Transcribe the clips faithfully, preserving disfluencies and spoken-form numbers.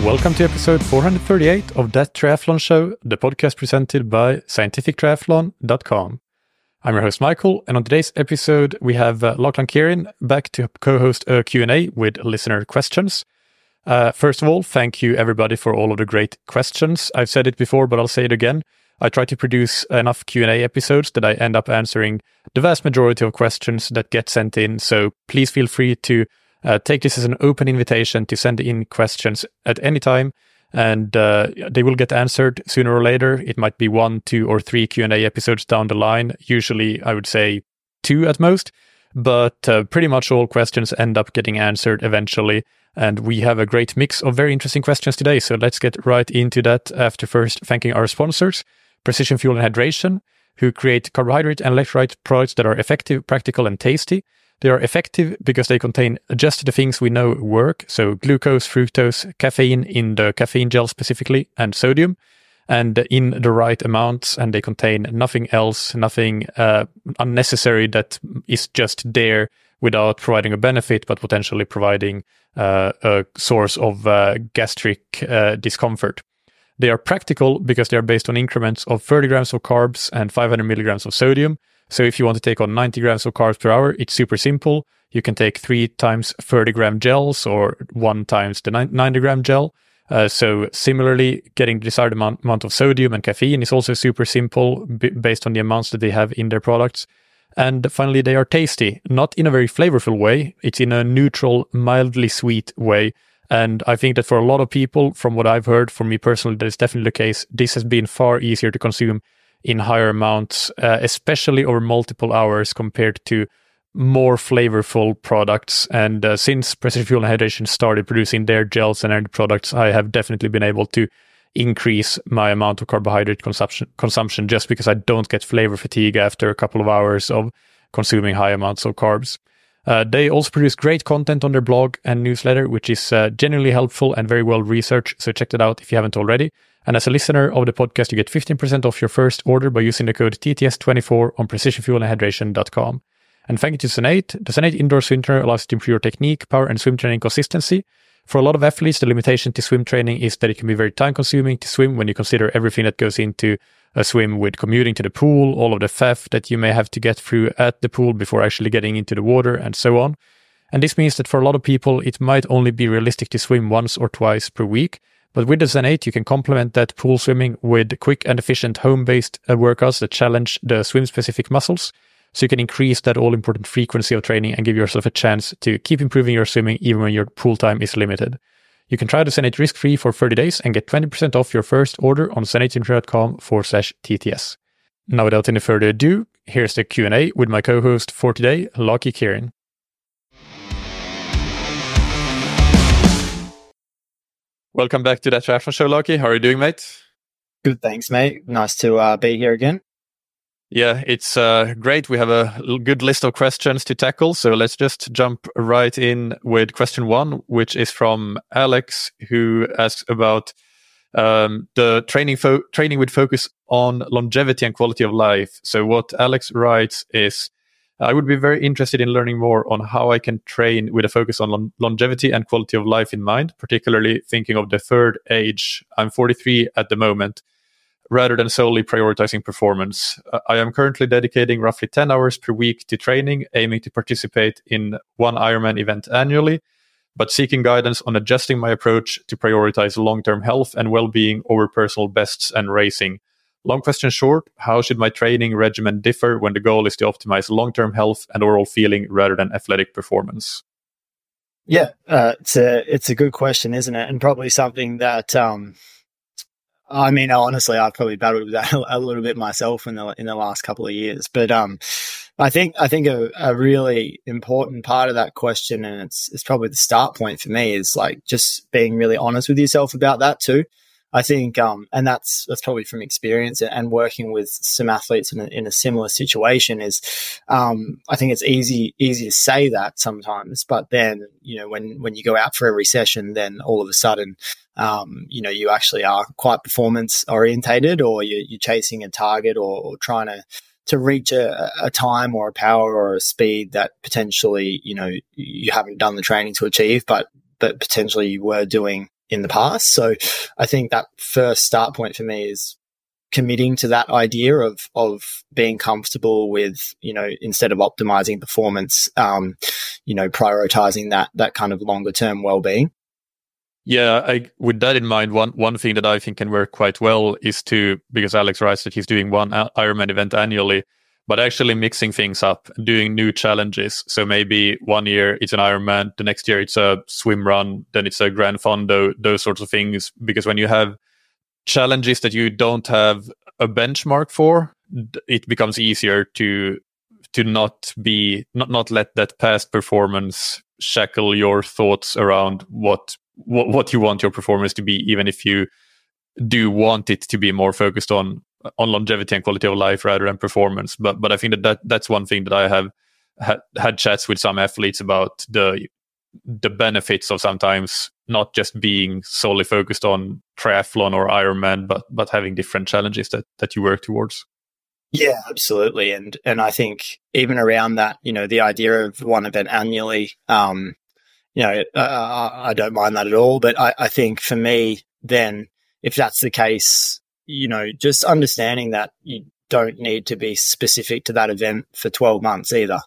Welcome to episode four hundred thirty-eight of That Triathlon Show, the podcast presented by scientific triathlon dot com. I'm your host, Michael, and on today's episode, we have uh, Lachlan Kieran back to co-host a Q and A with listener questions. Uh, first of all, thank you everybody for all of the great questions. I've said it before, but I'll say it again. I try to produce enough Q and A episodes that I end up answering the vast majority of questions that get sent in, so please feel free to Uh, take this as an open invitation to send in questions at any time, and uh, they will get answered sooner or later. It might be one, two, or three Q and A episodes down the line. Usually, I would say two at most, but uh, pretty much all questions end up getting answered eventually. And we have a great mix of very interesting questions today, so let's get right into that after first thanking our sponsors, Precision Fuel and Hydration, who create carbohydrate and electrolyte products that are effective, practical, and tasty. They are effective because they contain just the things we know work, so glucose, fructose, caffeine in the caffeine gel specifically, and sodium, and in the right amounts, and they contain nothing else, nothing uh, unnecessary that is just there without providing a benefit, but potentially providing uh, a source of uh, gastric uh, discomfort. They are practical because they are based on increments of thirty grams of carbs and five hundred milligrams of sodium. So if you want to take on ninety grams of carbs per hour, it's super simple. You can take three times thirty gram gels or one times the ninety gram gel. Uh, so similarly, getting the desired amount, amount of sodium and caffeine is also super simple b- based on the amounts that they have in their products. And finally, they are tasty, not in a very flavorful way. It's in a neutral, mildly sweet way. And I think that for a lot of people, from what I've heard, for me personally, that is definitely the case. This has been far easier to consume in higher amounts, uh, especially over multiple hours compared to more flavorful products. And uh, since Precision Fuel and Hydration started producing their gels and energy products, I have definitely been able to increase my amount of carbohydrate consumption, consumption just because I don't get flavor fatigue after a couple of hours of consuming high amounts of carbs. Uh, they also produce great content on their blog and newsletter, which is uh, genuinely helpful and very well researched. So check that out if you haven't already. And as a listener of the podcast, you get fifteen percent off your first order by using the code T T S twenty-four on precision fuel and hydration dot com. And thank you to Zonate. The Zonate Indoor Swim Trainer allows you to improve your technique, power, and swim training consistency. For a lot of athletes, the limitation to swim training is that it can be very time-consuming to swim when you consider everything that goes into a swim, with commuting to the pool, all of the faff that you may have to get through at the pool before actually getting into the water, and so on. And this means that for a lot of people, it might only be realistic to swim once or twice per week. But with the Zonate, you can complement that pool swimming with quick and efficient home-based uh, workouts that challenge the swim-specific muscles. So you can increase that all-important frequency of training and give yourself a chance to keep improving your swimming even when your pool time is limited. You can try the Zonate risk-free for thirty days and get twenty percent off your first order on zonateintra.com forward slash TTS. Now, without any further ado, here's the Q and A with my co-host for today, Lachlan Kieran. Welcome back to That Triathlon Show, Lachlan. How are you doing, mate? Good, thanks, mate. Nice to uh, be here again. Yeah, it's uh, great. We have a good list of questions to tackle, so let's just jump right in with question one, which is from Alex, who asks about um, the training fo- training with focus on longevity and quality of life. So what Alex writes is, I would be very interested in learning more on how I can train with a focus on lon- longevity and quality of life in mind, particularly thinking of the third age. I'm forty-three at the moment, rather than solely prioritizing performance. Uh, I am currently dedicating roughly ten hours per week to training, aiming to participate in one Ironman event annually, but seeking guidance on adjusting my approach to prioritize long-term health and well-being over personal bests and racing. Long question short, how should my training regimen differ when the goal is to optimize long-term health and overall feeling rather than athletic performance? Yeah, uh, it's a it's a good question, isn't it? And probably something that, um, I mean, honestly, I've probably battled with that a little bit myself in the in the last couple of years. But um, I think I think a, a really important part of that question, and it's it's probably the start point for me, is like just being really honest with yourself about that too. I think, um, and that's that's probably from experience and working with some athletes in a, in a similar situation. Is um, I think it's easy easy to say that sometimes, but then you know when when you go out for every session, then all of a sudden, um, you know, you actually are quite performance orientated, or you're, you're chasing a target, or, or trying to to reach a, a time or a power or a speed that potentially you know you haven't done the training to achieve, but but potentially you were doing in the past. So I think that first start point for me is committing to that idea of of being comfortable with, you know, instead of optimizing performance, um, you know, prioritizing that that kind of longer term well-being. Yeah, I, with that in mind, one one thing that I think can work quite well is to, because Alex writes that he's doing one Ironman event annually, but actually mixing things up, doing new challenges. So maybe one year it's an Ironman, the next year it's a swim run, then it's a Gran Fondo, those sorts of things. Because when you have challenges that you don't have a benchmark for, it becomes easier to to not be not not let that past performance shackle your thoughts around what what, what you want your performance to be, even if you do want it to be more focused on on longevity and quality of life rather than performance. But but I think that, that that's one thing that I have ha- had chats with some athletes about, the the benefits of sometimes not just being solely focused on triathlon or Ironman, but but having different challenges that that you work towards. Yeah, absolutely. And and I think even around that, you know, the idea of one event annually, um, you know, uh, I don't mind that at all. But I, I think for me, then, if that's the case, you know, just understanding that you don't need to be specific to that event for twelve months either.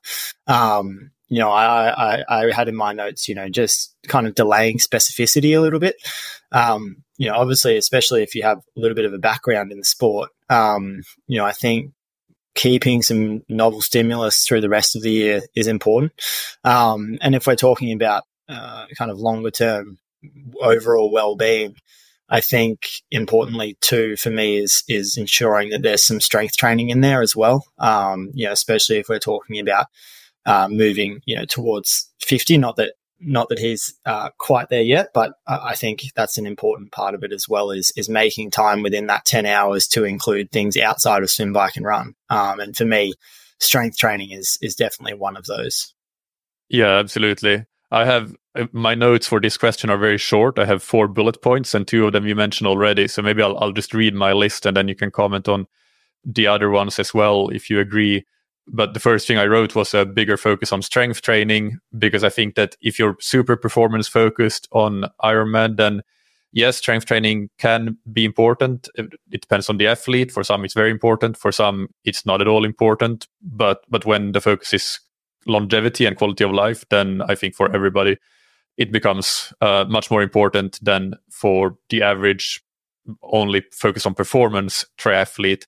Um, you know, I, I, I had in my notes, you know, just kind of delaying specificity a little bit. Um, you know, obviously, especially if you have a little bit of a background in the sport, um, you know, I think keeping some novel stimulus through the rest of the year is important. Um, and if we're talking about uh, kind of longer term overall well-being, I think importantly too for me is is ensuring that there's some strength training in there as well. Um, you know, especially if we're talking about uh, moving, you know, towards fifty. Not that not that he's uh, quite there yet, but I think that's an important part of it as well. Is is making time within that ten hours to include things outside of swim, bike, and run. Um, and for me, strength training is is definitely one of those. Yeah, absolutely. I have my notes for this question are very short. I have four bullet points, and two of them you mentioned already. So maybe I'll I'll just read my list, and then you can comment on the other ones as well if you agree. But the first thing I wrote was a bigger focus on strength training, because I think that if you're super performance focused on Ironman, then yes, strength training can be important. It, it depends on the athlete. For some, it's very important. For some, it's not at all important. But but when the focus is longevity and quality of life, then I think for everybody, it becomes uh, much more important than for the average only focus on performance triathlete.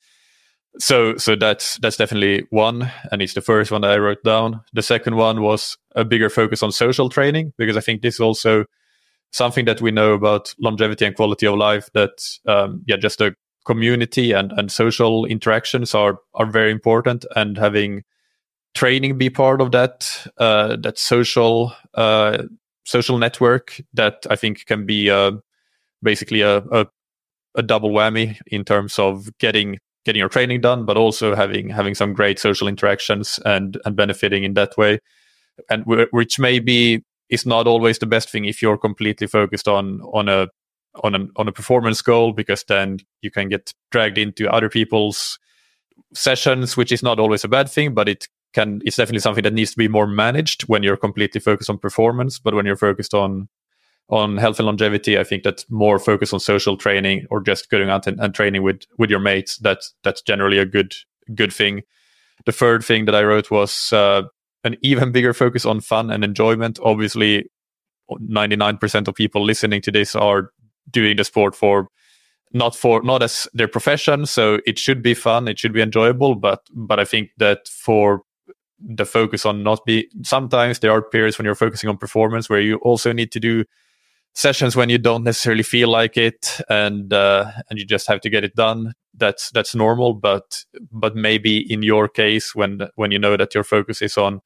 So so that's that's definitely one, and it's the first one that I wrote down. The second one was a bigger focus on social training, because I think this is also something that we know about longevity and quality of life, that um, yeah, just a community and, and social interactions are are very important, and having training be part of that uh, that social uh, social network, that I think can be uh, basically a, a a double whammy in terms of getting getting your training done, but also having having some great social interactions and and benefiting in that way, and w- which maybe is not always the best thing if you're completely focused on on a on a on a performance goal, because then you can get dragged into other people's sessions, which is not always a bad thing, but it can it's definitely something that needs to be more managed when you're completely focused on performance. But when you're focused on on health and longevity, I think that more focus on social training, or just going out and, and training with, with your mates, that's that's generally a good good thing. The third thing that I wrote was uh, an even bigger focus on fun and enjoyment. Obviously, ninety-nine percent of people listening to this are doing the sport for not for not as their profession, so it should be fun, it should be enjoyable. But but I think that for the focus on not be, sometimes there are periods when you're focusing on performance where you also need to do sessions when you don't necessarily feel like it, and uh, and you just have to get it done. That's that's normal, but but maybe in your case, when when you know that your focus is on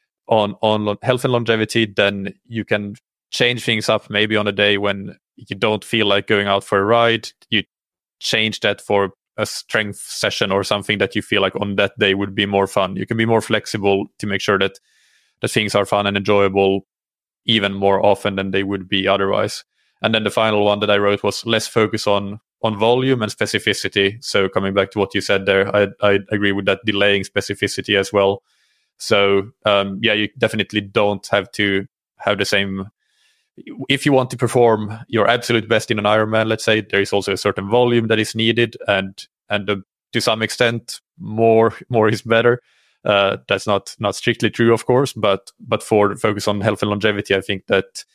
on on health and longevity, then you can change things up. Maybe on a day when you don't feel like going out for a ride, you change that for a strength session or something that you feel like on that day would be more fun. You can be more flexible to make sure that the things are fun and enjoyable even more often than they would be otherwise. And then the final one that I wrote was less focus on on volume and specificity. So coming back to what you said there, I, I agree with that, delaying specificity as well. So um, yeah, you definitely don't have to have the same if you want to perform your absolute best in an Ironman, let's say, there is also a certain volume that is needed, and and uh, to some extent, more more is better. Uh, that's not not strictly true, of course, but but for focus on health and longevity, I think that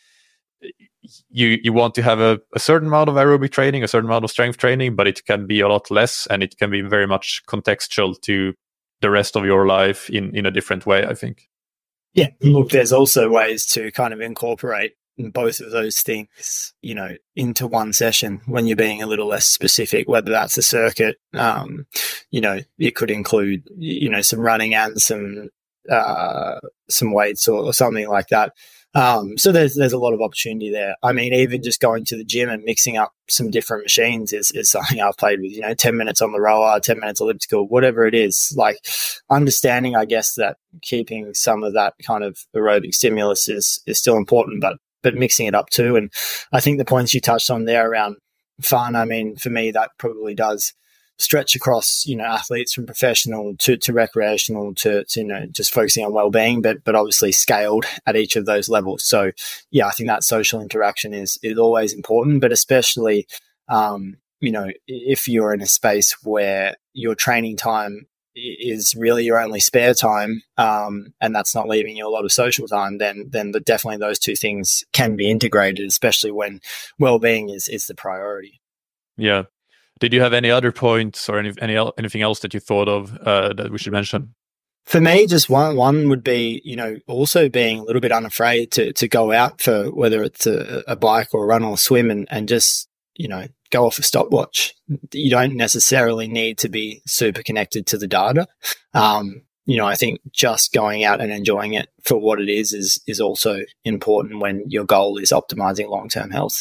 you you want to have a, a certain amount of aerobic training, a certain amount of strength training, but it can be a lot less, and it can be very much contextual to the rest of your life in in a different way, I think. Yeah, look, there's also ways to kind of incorporate both of those things, you know, into one session when you're being a little less specific, whether that's a circuit, um, you know, it could include, you know, some running and some, uh, some weights or, or something like that. Um, so there's, there's a lot of opportunity there. I mean, even just going to the gym and mixing up some different machines is, is something I've played with, you know, ten minutes on the rower, ten minutes elliptical, whatever it is, like understanding, I guess, that keeping some of that kind of aerobic stimulus is, is still important, but but mixing it up too. And I think the points you touched on there around fun, I mean, for me, that probably does stretch across, you know, athletes from professional to, to recreational to, to, you know, just focusing on well-being, but, but obviously scaled at each of those levels. So yeah, I think that social interaction is, is always important, but especially, um, you know, if you're in a space where your training time is really your only spare time, um, and that's not leaving you a lot of social time, then then the, definitely those two things can be integrated, especially when well-being is is the priority. Yeah. Did you have any other points or any, any anything else that you thought of uh, that we should mention? For me, just one one would be, you know, also being a little bit unafraid to to go out for whether it's a, a bike or a run or a swim and, and just, you know, go off a stopwatch. You don't necessarily need to be super connected to the data. Um, you know, I think just going out and enjoying it for what it is is is also important when your goal is optimizing long-term health.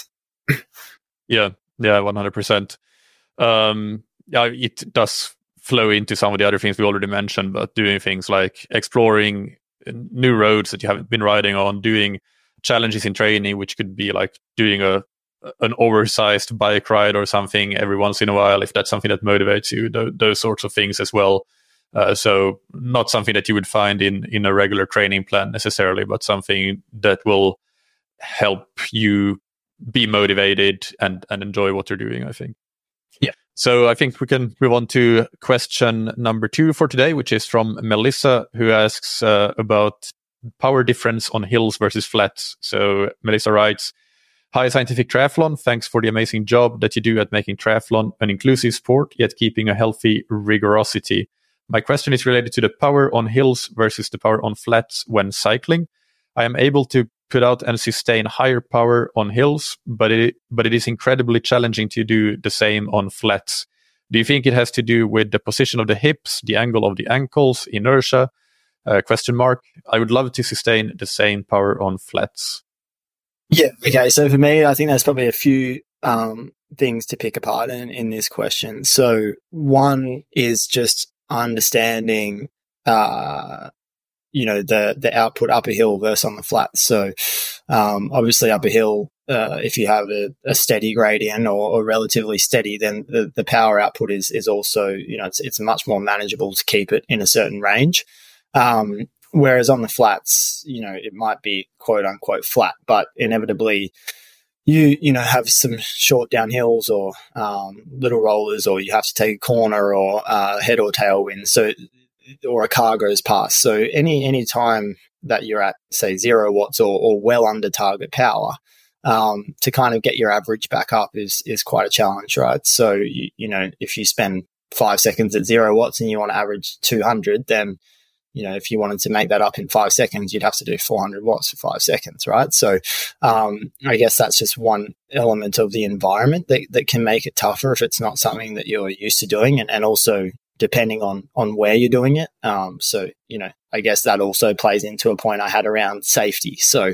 Yeah, yeah, one hundred percent. Um, yeah, it does flow into some of the other things we already mentioned, but doing things like exploring new roads that you haven't been riding on, doing challenges in training, which could be like doing a an oversized bike ride or something every once in a while, if that's something that motivates you, th- those sorts of things as well. Uh, so not something that you would find in, in a regular training plan necessarily, but something that will help you be motivated and, and enjoy what you're doing, I think. Yeah. So I think we can move on to question number two for today, which is from Melissa, who asks uh, about power difference on hills versus flats. So Melissa writes, "Hi, Scientific Triathlon. Thanks for the amazing job that you do at making triathlon an inclusive sport, yet keeping a healthy rigorosity. My question is related to the power on hills versus the power on flats when cycling. I am able to put out and sustain higher power on hills, but it but it is incredibly challenging to do the same on flats. Do you think it has to do with the position of the hips, the angle of the ankles, inertia? Uh, question mark. I would love to sustain the same power on flats." Yeah. Okay. So for me, I think there's probably a few um, things to pick apart in, in this question. So one is just understanding, uh, you know, the, the output up a hill versus on the flat. So um, obviously up a hill, uh, if you have a, a steady gradient or, or relatively steady, then the, the power output is, is also, you know, it's, it's much more manageable to keep it in a certain range. Um, Whereas on the flats, you know, it might be quote unquote flat, but inevitably you, you know, have some short downhills or um, little rollers, or you have to take a corner or uh, head or tailwind. So, or a car goes past. So any, any time that you're at, say, zero watts or, or well under target power, um, to kind of get your average back up is, is quite a challenge, right? So, you, you know, if you spend five seconds at zero watts and you want to average two hundred, then you know, if you wanted to make that up in five seconds, you'd have to do four hundred watts for five seconds, right? So um, I guess that's just one element of the environment that, that can make it tougher if it's not something that you're used to doing, and, and also depending on on where you're doing it. Um, so, you know, I guess that also plays into a point I had around safety. So,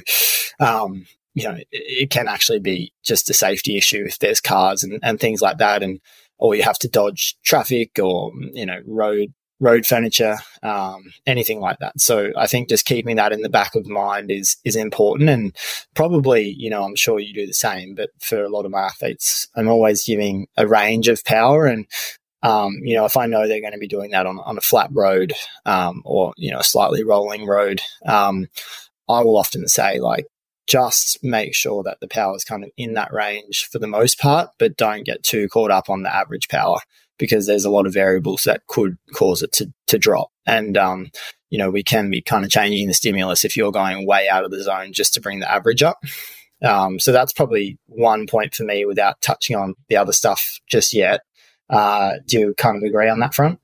um, you know, it, it can actually be just a safety issue if there's cars and, and things like that, and or you have to dodge traffic or, you know, road road furniture, um, anything like that. So I think just keeping that in the back of mind is is important, and probably, you know, I'm sure you do the same, but for a lot of my athletes, I'm always giving a range of power, and um, you know, if I know they're going to be doing that on, on a flat road um, or, you know, a slightly rolling road, um, I will often say, like, just make sure that the power is kind of in that range for the most part, but don't get too caught up on the average power, because there's a lot of variables that could cause it to, to drop. And, um, you know, we can be kind of changing the stimulus if you're going way out of the zone just to bring the average up. Um, so that's probably one point for me without touching on the other stuff just yet. Uh, do you kind of agree on that front?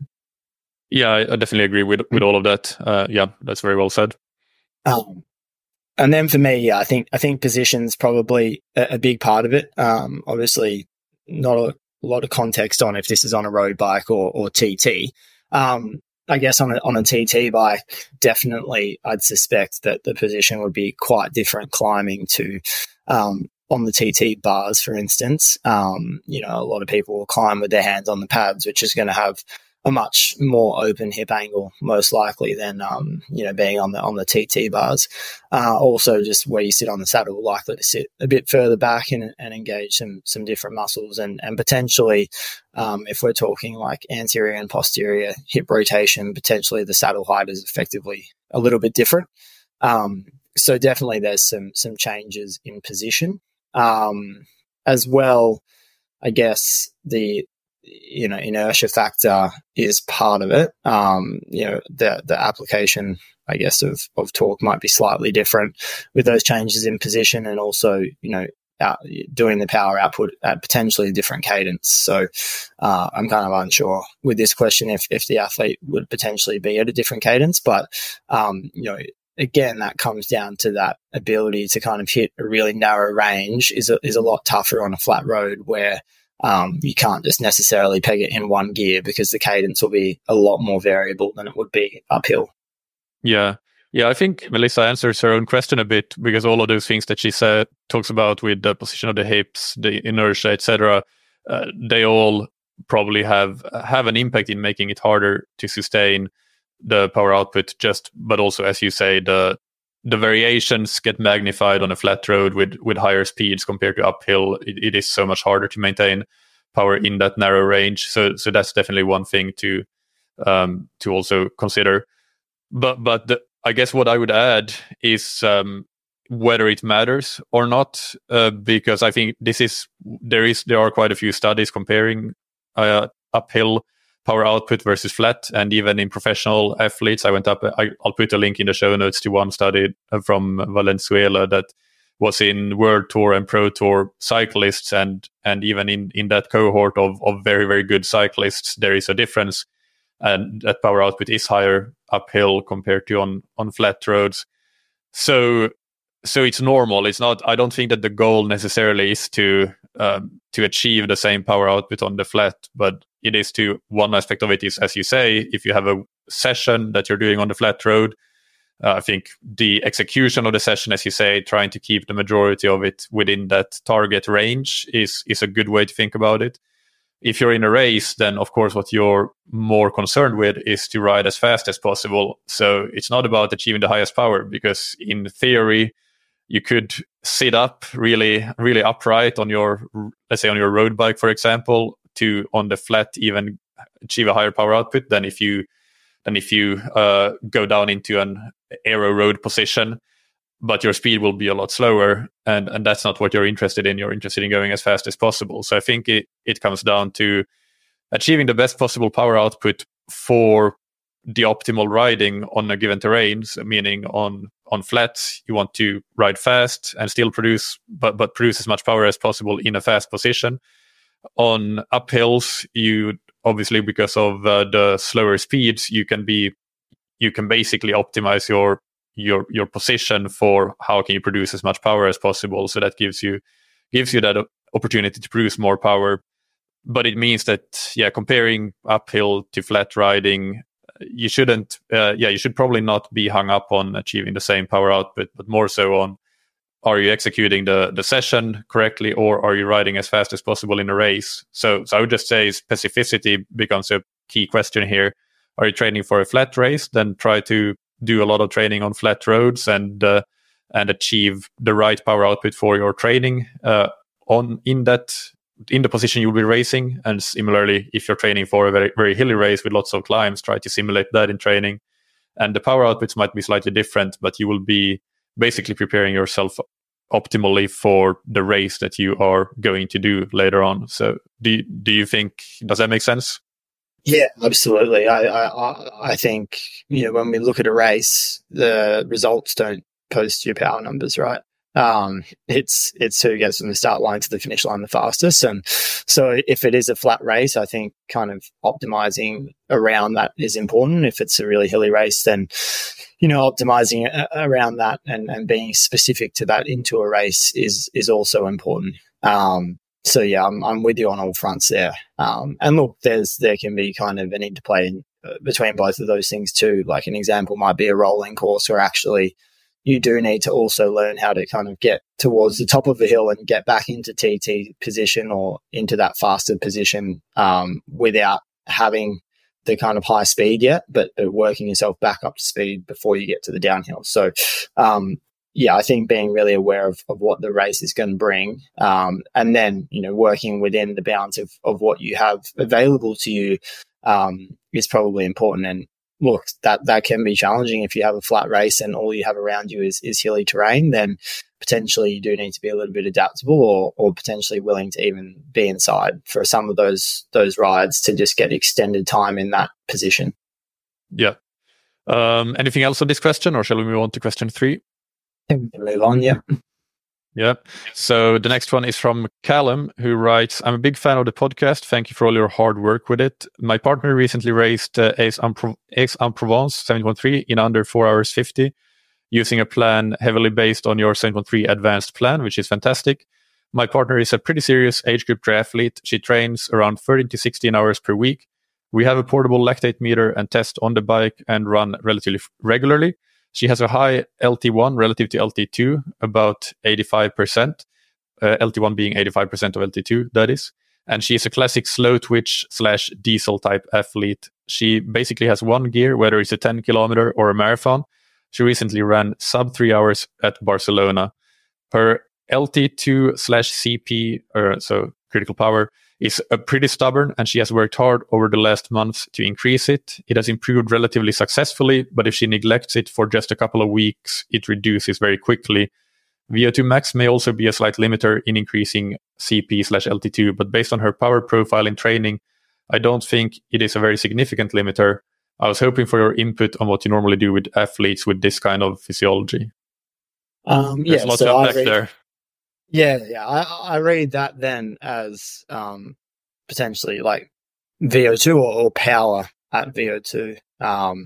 Yeah, I definitely agree with, with all of that. Uh, yeah, that's very well said. Um, and then for me, yeah, I think I think position's probably a, a big part of it. Um, obviously, not a, a lot of context on if this is on a road bike or, or T T. Um, I guess on a, on a T T bike, definitely I'd suspect that the position would be quite different climbing to um, on the T T bars, for instance. Um, you know, a lot of people will climb with their hands on the pads, which is going to have a much more open hip angle, most likely, than um, you know, being on the on the T T bars. Uh, also, just where you sit on the saddle, likely to sit a bit further back and, and engage some some different muscles, and and potentially, um, if we're talking like anterior and posterior hip rotation, potentially the saddle height is effectively a little bit different. Um, so definitely, there's some some changes in position, um, as well. I guess the you know, inertia factor is part of it. Um, you know, the the application, I guess, of of torque might be slightly different with those changes in position, and also, you know, out, doing the power output at potentially a different cadence. So uh, I'm kind of unsure with this question if if the athlete would potentially be at a different cadence, but um, you know, again, that comes down to that ability to kind of hit a really narrow range is a, is a lot tougher on a flat road where Um, you can't just necessarily peg it in one gear, because the cadence will be a lot more variable than it would be uphill. Yeah. Yeah, I think Melissa answers her own question a bit, because all of those things that she said, talks about with the position of the hips, the inertia, et cetera, uh, they all probably have have an impact in making it harder to sustain the power output. Just, but also, as you say, the the variations get magnified on a flat road with, with higher speeds compared to uphill. It, it is so much harder to maintain power in that narrow range. So so that's definitely one thing to um, to also consider. But but the, I guess what I would add is um, whether it matters or not, uh, because I think this is there is there are quite a few studies comparing uh, uphill power output versus flat, and even in professional athletes. I went up, I, I'll put a link in the show notes to one study from Valenzuela that was in World Tour and Pro Tour cyclists, and and even in, in that cohort of, of very, very good cyclists, there is a difference, and that power output is higher uphill compared to on, on flat roads. So so it's normal. It's not, I don't think that the goal necessarily is to um, to achieve the same power output on the flat, but it is to, one aspect of it is, as you say, if you have a session that you're doing on the flat road, uh, I think the execution of the session, as you say, trying to keep the majority of it within that target range is is a good way to think about it. If you're in a race, then of course what you're more concerned with is to ride as fast as possible. So it's not about achieving the highest power, because in theory, you could sit up really, really upright on your, let's say on your road bike, for example, to on the flat even achieve a higher power output than if you than if you uh, go down into an aero road position, but your speed will be a lot slower, and and that's not what you're interested in. You're interested in going as fast as possible. So I think it, it comes down to achieving the best possible power output for the optimal riding on a given terrain, so meaning on on flats, you want to ride fast and still produce, but but produce as much power as possible in a fast position. On uphills, you obviously, because of uh, the slower speeds, you can be you can basically optimize your your your position for how can you produce as much power as possible. So that gives you gives you that opportunity to produce more power. But it means that, yeah, comparing uphill to flat riding, you shouldn't uh, yeah you should probably not be hung up on achieving the same power output, but more so on, are you executing the, the session correctly, or are you riding as fast as possible in a race? So, so I would just say specificity becomes a key question here. Are you training for a flat race? Then try to do a lot of training on flat roads and uh, and achieve the right power output for your training uh, on in that in the position you'll be racing. And similarly, if you're training for a very very hilly race with lots of climbs, try to simulate that in training. And the power outputs might be slightly different, but you will be basically preparing yourself optimally for the race that you are going to do later on. So do you, do you think, does that make sense? Yeah, absolutely. I, I I think, you know, when we look at a race, the results don't post your power numbers, right? Um, it's it's who gets from the start line to the finish line the fastest. And so if it is a flat race, I think kind of optimizing around that is important. If it's a really hilly race, then, you know, optimizing around that and, and being specific to that into a race is is also important. Um, so yeah, I'm I'm with you on all fronts there. Um, and look, there's there can be kind of an interplay in, uh, between both of those things too. Like an example might be a rolling course where actually you do need to also learn how to kind of get towards the top of the hill and get back into T T position or into that faster position um, without having the kind of high speed yet, but working yourself back up to speed before you get to the downhill. So, um, yeah, I think being really aware of, of what the race is going to bring, um, and then, you know, working within the bounds of, of what you have available to you um, is probably important. And look, that, that can be challenging if you have a flat race and all you have around you is, is hilly terrain, then potentially you do need to be a little bit adaptable or, or potentially willing to even be inside for some of those, those rides to just get extended time in that position. Yeah. Um, anything else on this question, or shall we move on to question three? I think we can move on, yeah. Yeah. So the next one is from Callum, who writes, I'm a big fan of the podcast. Thank you for all your hard work with it. My partner recently raced uh, Aix-en-Provence seven one three in under four hours fifty, using a plan heavily based on your seven one three advanced plan, which is fantastic. My partner is a pretty serious age group triathlete. She trains around thirteen to sixteen hours per week. We have a portable lactate meter and test on the bike and run relatively regularly. She has a high L T one relative to L T two, about eighty-five percent, uh, L T one being eighty-five percent of L T two, that is. And she is a classic slow twitch slash diesel type athlete. She basically has one gear, whether it's a ten kilometer or a marathon. She recently ran sub three hours at Barcelona. Her L T two slash C P, or so critical power, is uh, pretty stubborn, and she has worked hard over the last months to increase it. It has improved relatively successfully, but if she neglects it for just a couple of weeks, it reduces very quickly. V O two max may also be a slight limiter in increasing C P slash L T two, but based on her power profile in training, I don't think it is a very significant limiter. I was hoping for your input on what you normally do with athletes with this kind of physiology. Um, yeah, There's lots so to I unpack read, there. Yeah, yeah. I, I read that then as um, potentially like V O two or, or power at V O two um,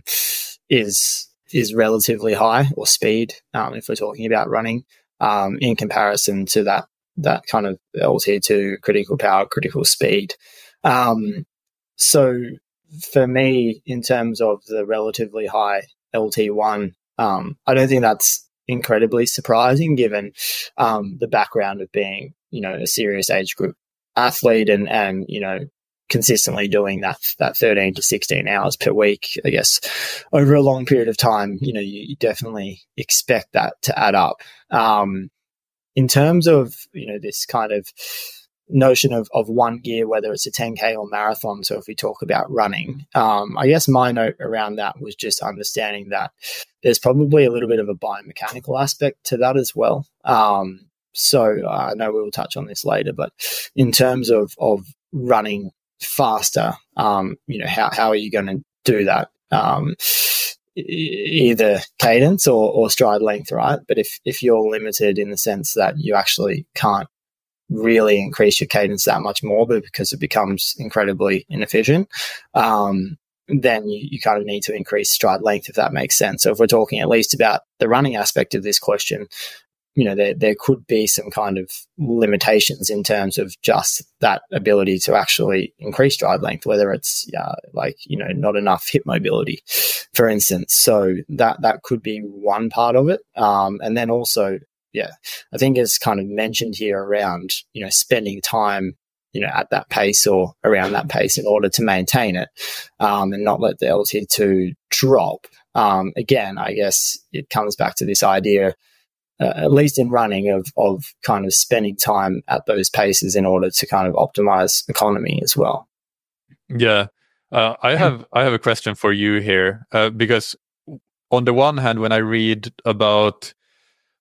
is is relatively high, or speed, um, if we're talking about running, um, in comparison to that that kind of L T two critical power, critical speed. Um, so for me, in terms of the relatively high L T one, um, I don't think that's incredibly surprising given um, the background of being, you know, a serious age group athlete and, and, you know, consistently doing that, that thirteen to sixteen hours per week, I guess, over a long period of time. You know, you, you definitely expect that to add up. Um, in terms of, you know, this kind of notion of, of one gear, whether it's a ten K or marathon. So if we talk about running, um, I guess my note around that was just understanding that there's probably a little bit of a biomechanical aspect to that as well. Um, so uh, I know we will touch on this later, but in terms of, of running faster, um, you know, how, how are you going to do that? Um, either cadence or, or stride length, right? But if, if you're limited in the sense that you actually can't really increase your cadence that much more, but because it becomes incredibly inefficient, um, then you, you kind of need to increase stride length, if that makes sense. So if we're talking at least about the running aspect of this question, you know, there, there could be some kind of limitations in terms of just that ability to actually increase stride length, whether it's uh, like, you know, not enough hip mobility, for instance. So that, that could be one part of it. Um, and then also, yeah, I think it's kind of mentioned here around, you know, spending time, you know, at that pace or around that pace in order to maintain it, um, and not let the L T two drop. Um, again, I guess it comes back to this idea, uh, at least in running, of, of kind of spending time at those paces in order to kind of optimize economy as well. Yeah. Uh, I have, I have a question for you here, uh, because on the one hand, when I read about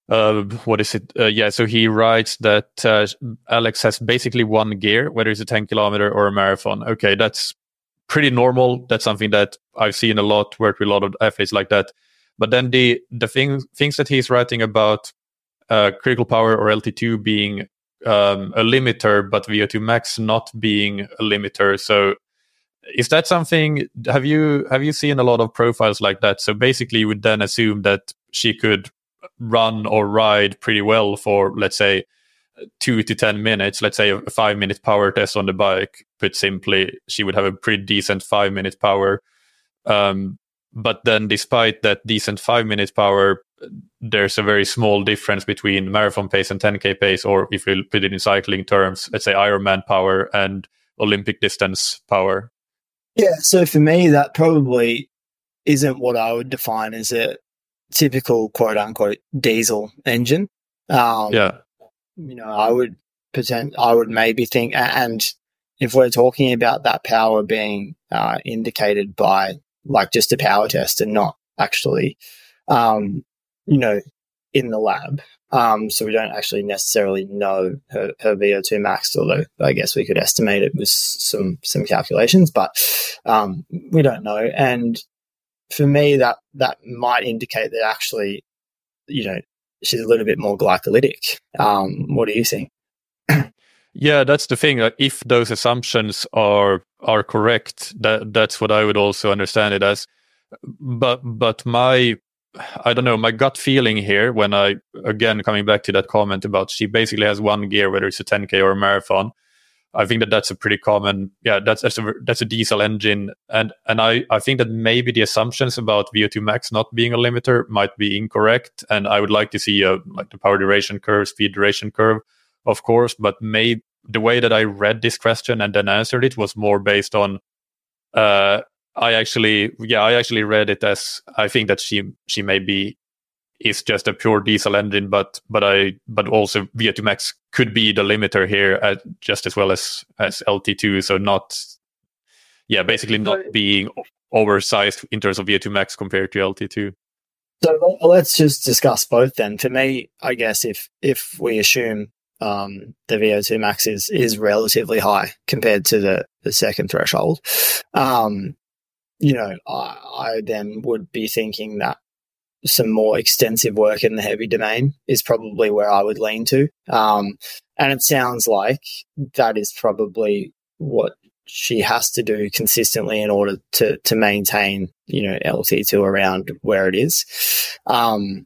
uh, what is it? Uh, yeah, so he writes that uh, Alex has basically one gear, whether it's a ten kilometer or a marathon. Okay, that's pretty normal. That's something that I've seen a lot, worked with a lot of athletes like that. But then the the thing, things that he's writing about uh, critical power or L T two being um, a limiter, but V O two max not being a limiter. So is that something, have you have you seen a lot of profiles like that? So basically you would then assume that she could run or ride pretty well for, let's say, two to ten minutes. Let's say a five minute power test on the bike. Put simply, she would have a pretty decent five minute power. Um, but then despite that decent five minute power, there's a very small difference between marathon pace and ten K pace, or if you put it in cycling terms, let's say Ironman power and Olympic distance power. Yeah, so for me, that probably isn't what I would define as a typical quote unquote diesel engine. Um, yeah. You know, I would pretend, I would maybe think, and if we're talking about that power being uh, indicated by like just a power test and not actually, um, you know, in the lab. Um, so we don't actually necessarily know her, her V O two max, although I guess we could estimate it with some some calculations, but um, we don't know. And for me, that that might indicate that actually, you know, she's a little bit more glycolytic. Um, what do you think? Yeah, that's the thing. Like, if those assumptions are are correct, that that's what I would also understand it as. But but my I don't know, my gut feeling here, when I, again, coming back to that comment about she basically has one gear, whether it's a ten K or a marathon, I think that that's a pretty common, yeah, that's that's a, that's a diesel engine. And and I, I think that maybe the assumptions about V O two max not being a limiter might be incorrect. And I would like to see a, like the power duration curve, speed duration curve, of course. But maybe the way that I read this question and then answered it was more based on, uh, I actually, yeah, I actually read it as I think that she she maybe is just a pure diesel engine, but but I but also V O two max could be the limiter here at, just as well as as L T two. So not, yeah, basically not being oversized in terms of V O two max compared to L T two. So let's just discuss both then. For me, I guess if if we assume um, the V O two max is is relatively high compared to the the second threshold. Um, You know, I, I then would be thinking that some more extensive work in the heavy domain is probably where I would lean to. Um, and it sounds like that is probably what she has to do consistently in order to to maintain, you know, L T two around where it is. Um,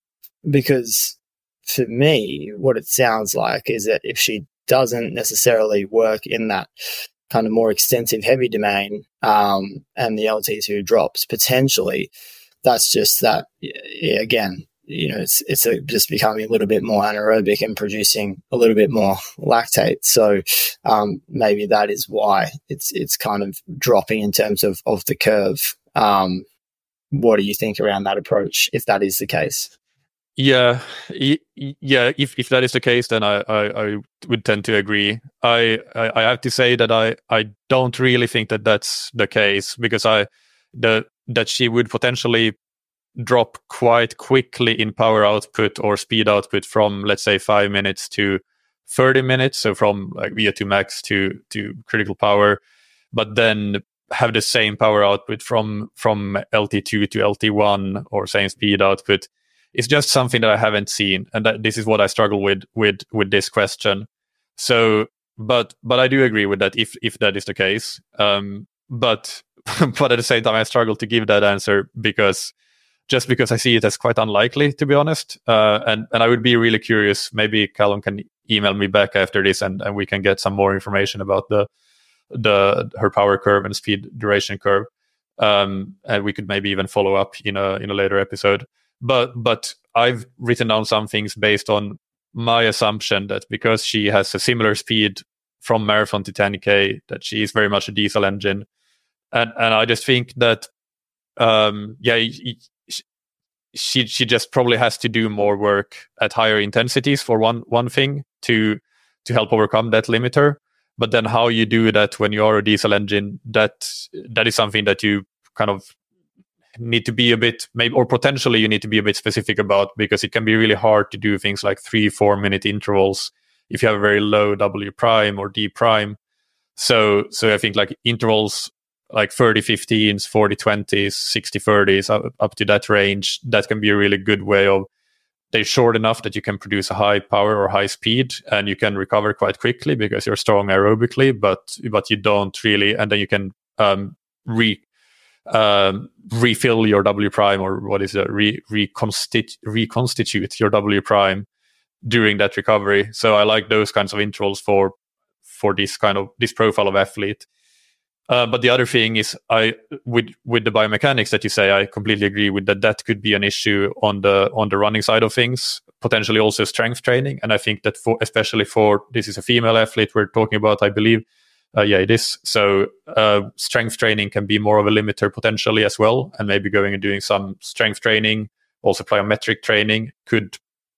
because for me, what it sounds like is that if she doesn't necessarily work in that kind of more extensive heavy domain, um, and the L T two drops potentially, that's just that, yeah, again, you know, it's it's a, just becoming a little bit more anaerobic and producing a little bit more lactate. So um, maybe that is why it's it's kind of dropping in terms of, of the curve. Um, what do you think around that approach, if that is the case? Yeah, yeah. If if that is the case, then I, I, I would tend to agree. I, I I have to say that I, I don't really think that that's the case, because I the that she would potentially drop quite quickly in power output or speed output from, let's say, five minutes to thirty minutes. So from like V O two max to to critical power, but then have the same power output from from L T two to L T one, or same speed output. It's just something that I haven't seen, and that this is what I struggle with with with this question. So, but but I do agree with that if if that is the case. Um, but but at the same time, I struggle to give that answer because just because I see it as quite unlikely, to be honest. Uh, and and I would be really curious. Maybe Callum can email me back after this, and, and we can get some more information about the the her power curve and speed duration curve. Um, and we could maybe even follow up in a in a later episode. But but I've written down some things based on my assumption that because she has a similar speed from marathon to ten K, that she is very much a diesel engine. And and I just think that, um, yeah, she she just probably has to do more work at higher intensities for one one thing to to help overcome that limiter. But then how you do that when you are a diesel engine, that that is something that you kind of need to be a bit, maybe, or potentially you need to be a bit specific about, because it can be really hard to do things like three, four minute intervals if you have a very low W prime or D prime. So, so I think like intervals like thirty fifteens, forty twenties, sixty thirties, up, up to that range, that can be a really good way of, they're short enough that you can produce a high power or high speed, and you can recover quite quickly because you're strong aerobically, but but you don't really, and then you can um, re um, refill your W prime, or what is it, re reconstitute reconstitute your W prime during that recovery. So I like those kinds of intervals for for this kind of this profile of athlete. Uh, but the other thing is, I with with the biomechanics that you say, I completely agree with that. That could be an issue on the on the running side of things, potentially also strength training. And I think that for especially for this is a female athlete we're talking about, I believe. Uh, yeah, it is. So uh, strength training can be more of a limiter potentially as well, and maybe going and doing some strength training, also plyometric training, could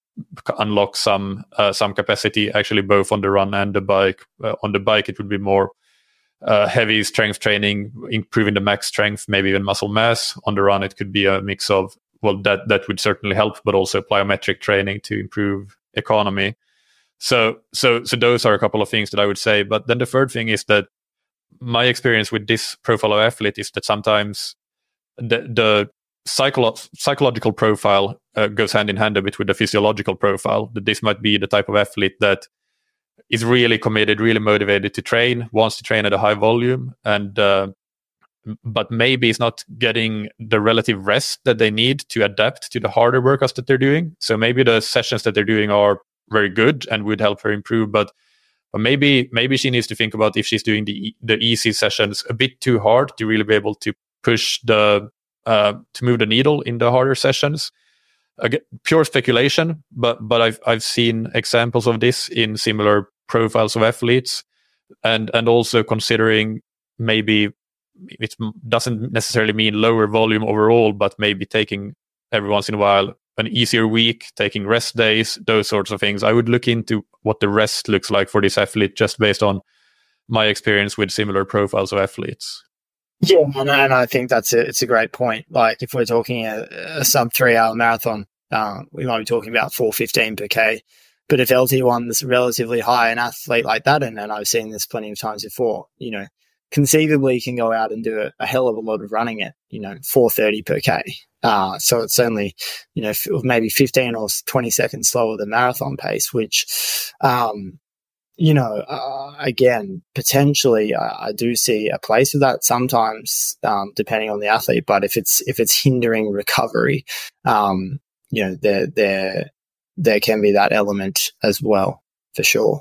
unlock some uh, some capacity actually both on the run and the bike. Uh, on the bike, it would be more Uh, heavy strength training, improving the max strength, maybe even muscle mass. On the run, it could be a mix of, well, that that would certainly help, but also plyometric training to improve economy. So, so, so those are a couple of things that I would say. But then the third thing is that my experience with this profile of athlete is that sometimes the, the psycholo- psychological profile uh, goes hand in hand a bit with the physiological profile. That this might be the type of athlete that is really committed, really motivated to train, wants to train at a high volume, and uh, but maybe is not getting the relative rest that they need to adapt to the harder workouts that they're doing. So maybe the sessions that they're doing are very good and would help her improve, but, but maybe maybe she needs to think about if she's doing the the easy sessions a bit too hard to really be able to push the uh, to move the needle in the harder sessions. Again, pure speculation, but but I've I've seen examples of this in similar profiles of athletes, and and also considering maybe it doesn't necessarily mean lower volume overall, but maybe taking every once in a while an easier week, taking rest days, those sorts of things. I would look into what the rest looks like for this athlete, just based on my experience with similar profiles of athletes. Yeah, and, and I think that's a, it's a great point. Like if we're talking a, a sub three hour marathon, uh, we might be talking about four fifteen per K. But if L T one is relatively high, an athlete like that, and, and I've seen this plenty of times before, you know, conceivably can go out and do a, a hell of a lot of running at, you know, four thirty per K. Uh, so it's only, you know, f- maybe fifteen or twenty seconds slower than marathon pace, which, um, you know, uh, again, potentially I, I do see a place for that sometimes, um, depending on the athlete. But if it's, if it's hindering recovery, um, you know, there, there, there can be that element as well, for sure.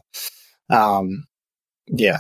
Um, yeah.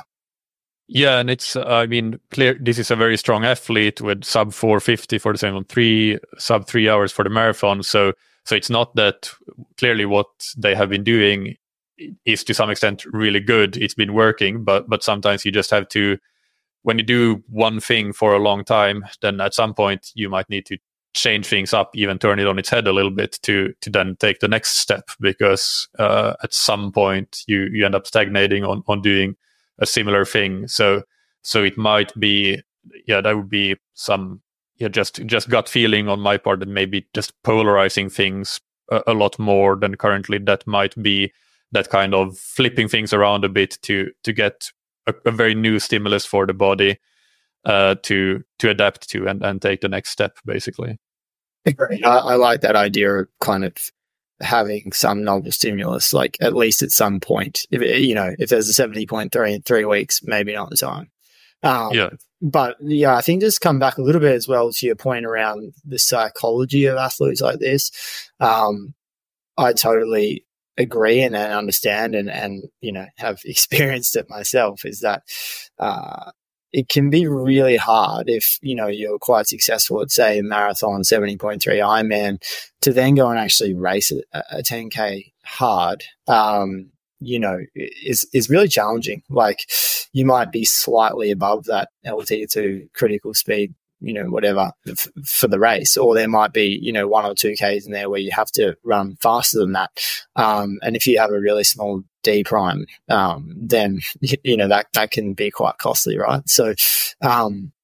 Yeah, and it's, uh, I mean, clear. This is a very strong athlete with sub four fifty for the seven on three, sub three hours for the marathon. So, so it's not that clearly what they have been doing is to some extent really good. It's been working, but but sometimes you just have to, when you do one thing for a long time, then at some point you might need to change things up, even turn it on its head a little bit to to then take the next step, because uh, at some point you you end up stagnating on on doing a similar thing. So so it might be, yeah, that would be some, yeah, just just gut feeling on my part, that maybe just polarizing things a, a lot more than currently. That might be that kind of flipping things around a bit to to get a, a very new stimulus for the body uh, to to adapt to and, and take the next step, basically. Great. I, I like that idea of kind of having some novel stimulus, like at least at some point. If it, you know, if there's a seventy point three in three weeks, maybe not the time. Um, yeah. But yeah, I think just come back a little bit as well to your point around the psychology of athletes like this. Um, I totally agree and, and understand and, and, you know, have experienced it myself, is that, uh, it can be really hard if, you know, you're quite successful at, say, a marathon, seventy point three Ironman, to then go and actually race a, a ten K hard, um, you know, is, is really challenging. Like you might be slightly above that L T two critical speed, you know, whatever f- for the race, or there might be, you know, one or two Ks in there where you have to run faster than that. Um, and if you have a really small D prime, um, then, you know, that, that can be quite costly, right? So, um,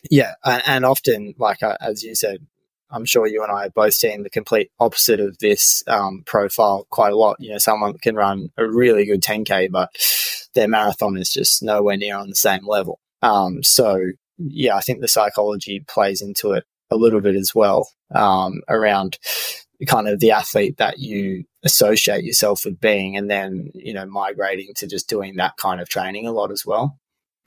Yeah, and, and often, like uh, as you said, I'm sure you and I have both seen the complete opposite of this um, profile quite a lot. You know, someone can run a really good ten K, but their marathon is just nowhere near on the same level. Um, so, yeah, I think the psychology plays into it a little bit as well, um, around kind of the athlete that you associate yourself with being, and then, you know, migrating to just doing that kind of training a lot as well.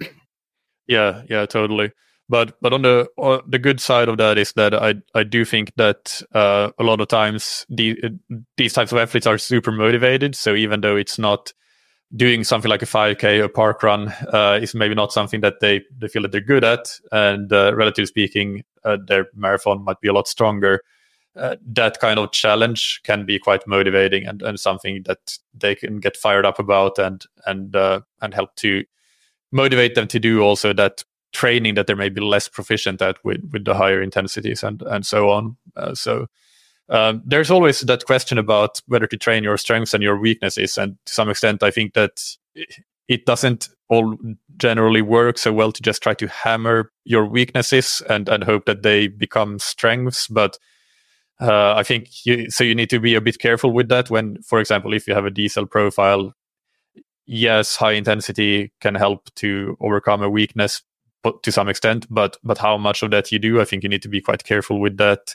Yeah, yeah, totally. But but on the on the good side of that is that I I do think that uh, a lot of times the, these types of athletes are super motivated. So even though it's not doing something like a five K or park run, uh, is maybe not something that they, they feel that they're good at, and uh, relatively speaking, uh, their marathon might be a lot stronger. Uh, that kind of challenge can be quite motivating, and, and something that they can get fired up about, and and uh, and help to motivate them to do also that training that they're maybe less proficient at with, with the higher intensities and, and so on. Uh, so um, there's always that question about whether to train your strengths and your weaknesses. And to some extent, I think that it doesn't all generally work so well to just try to hammer your weaknesses and, and hope that they become strengths. But uh, I think you, so you need to be a bit careful with that when, for example, if you have a diesel profile, yes, high intensity can help to overcome a weakness to some extent, but but how much of that you do, I think you need to be quite careful with that,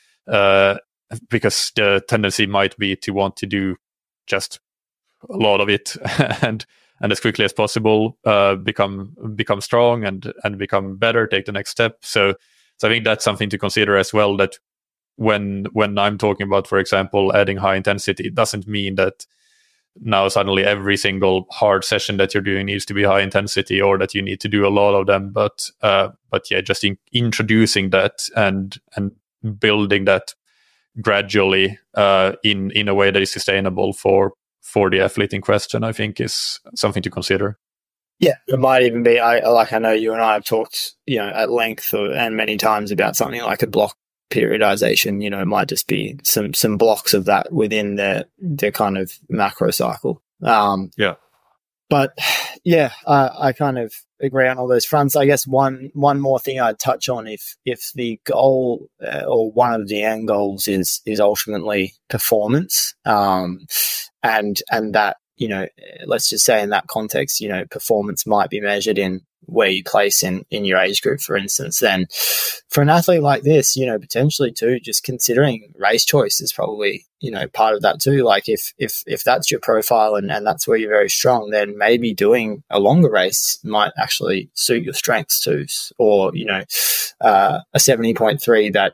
uh, because the tendency might be to want to do just a lot of it and and as quickly as possible uh, become become strong and and become better, take the next step. So so I think that's something to consider as well. That when when I'm talking about, for example, adding high intensity, it doesn't mean that now suddenly every single hard session that you're doing needs to be high intensity, or that you need to do a lot of them. But uh, but yeah, just in introducing that and and building that gradually uh, in in a way that is sustainable for for the athlete in question, I think is something to consider. Yeah, it might even be. I like I know you and I have talked, you know, at length or, and many times about something like a block periodization. You know, it might just be some some blocks of that within their their kind of macro cycle. Um, yeah, but yeah, uh, I kind of agree on all those fronts. I guess one one more thing I'd touch on, if if the goal uh, or one of the end goals is is ultimately performance, um, and and that, you know, let's just say in that context, you know, performance might be measured in where you place in, in your age group, for instance, then for an athlete like this, you know, potentially too, just considering race choice is probably, you know, part of that too. Like if, if, if that's your profile and, and that's where you're very strong, then maybe doing a longer race might actually suit your strengths too. Or, you know, uh, a seventy point three that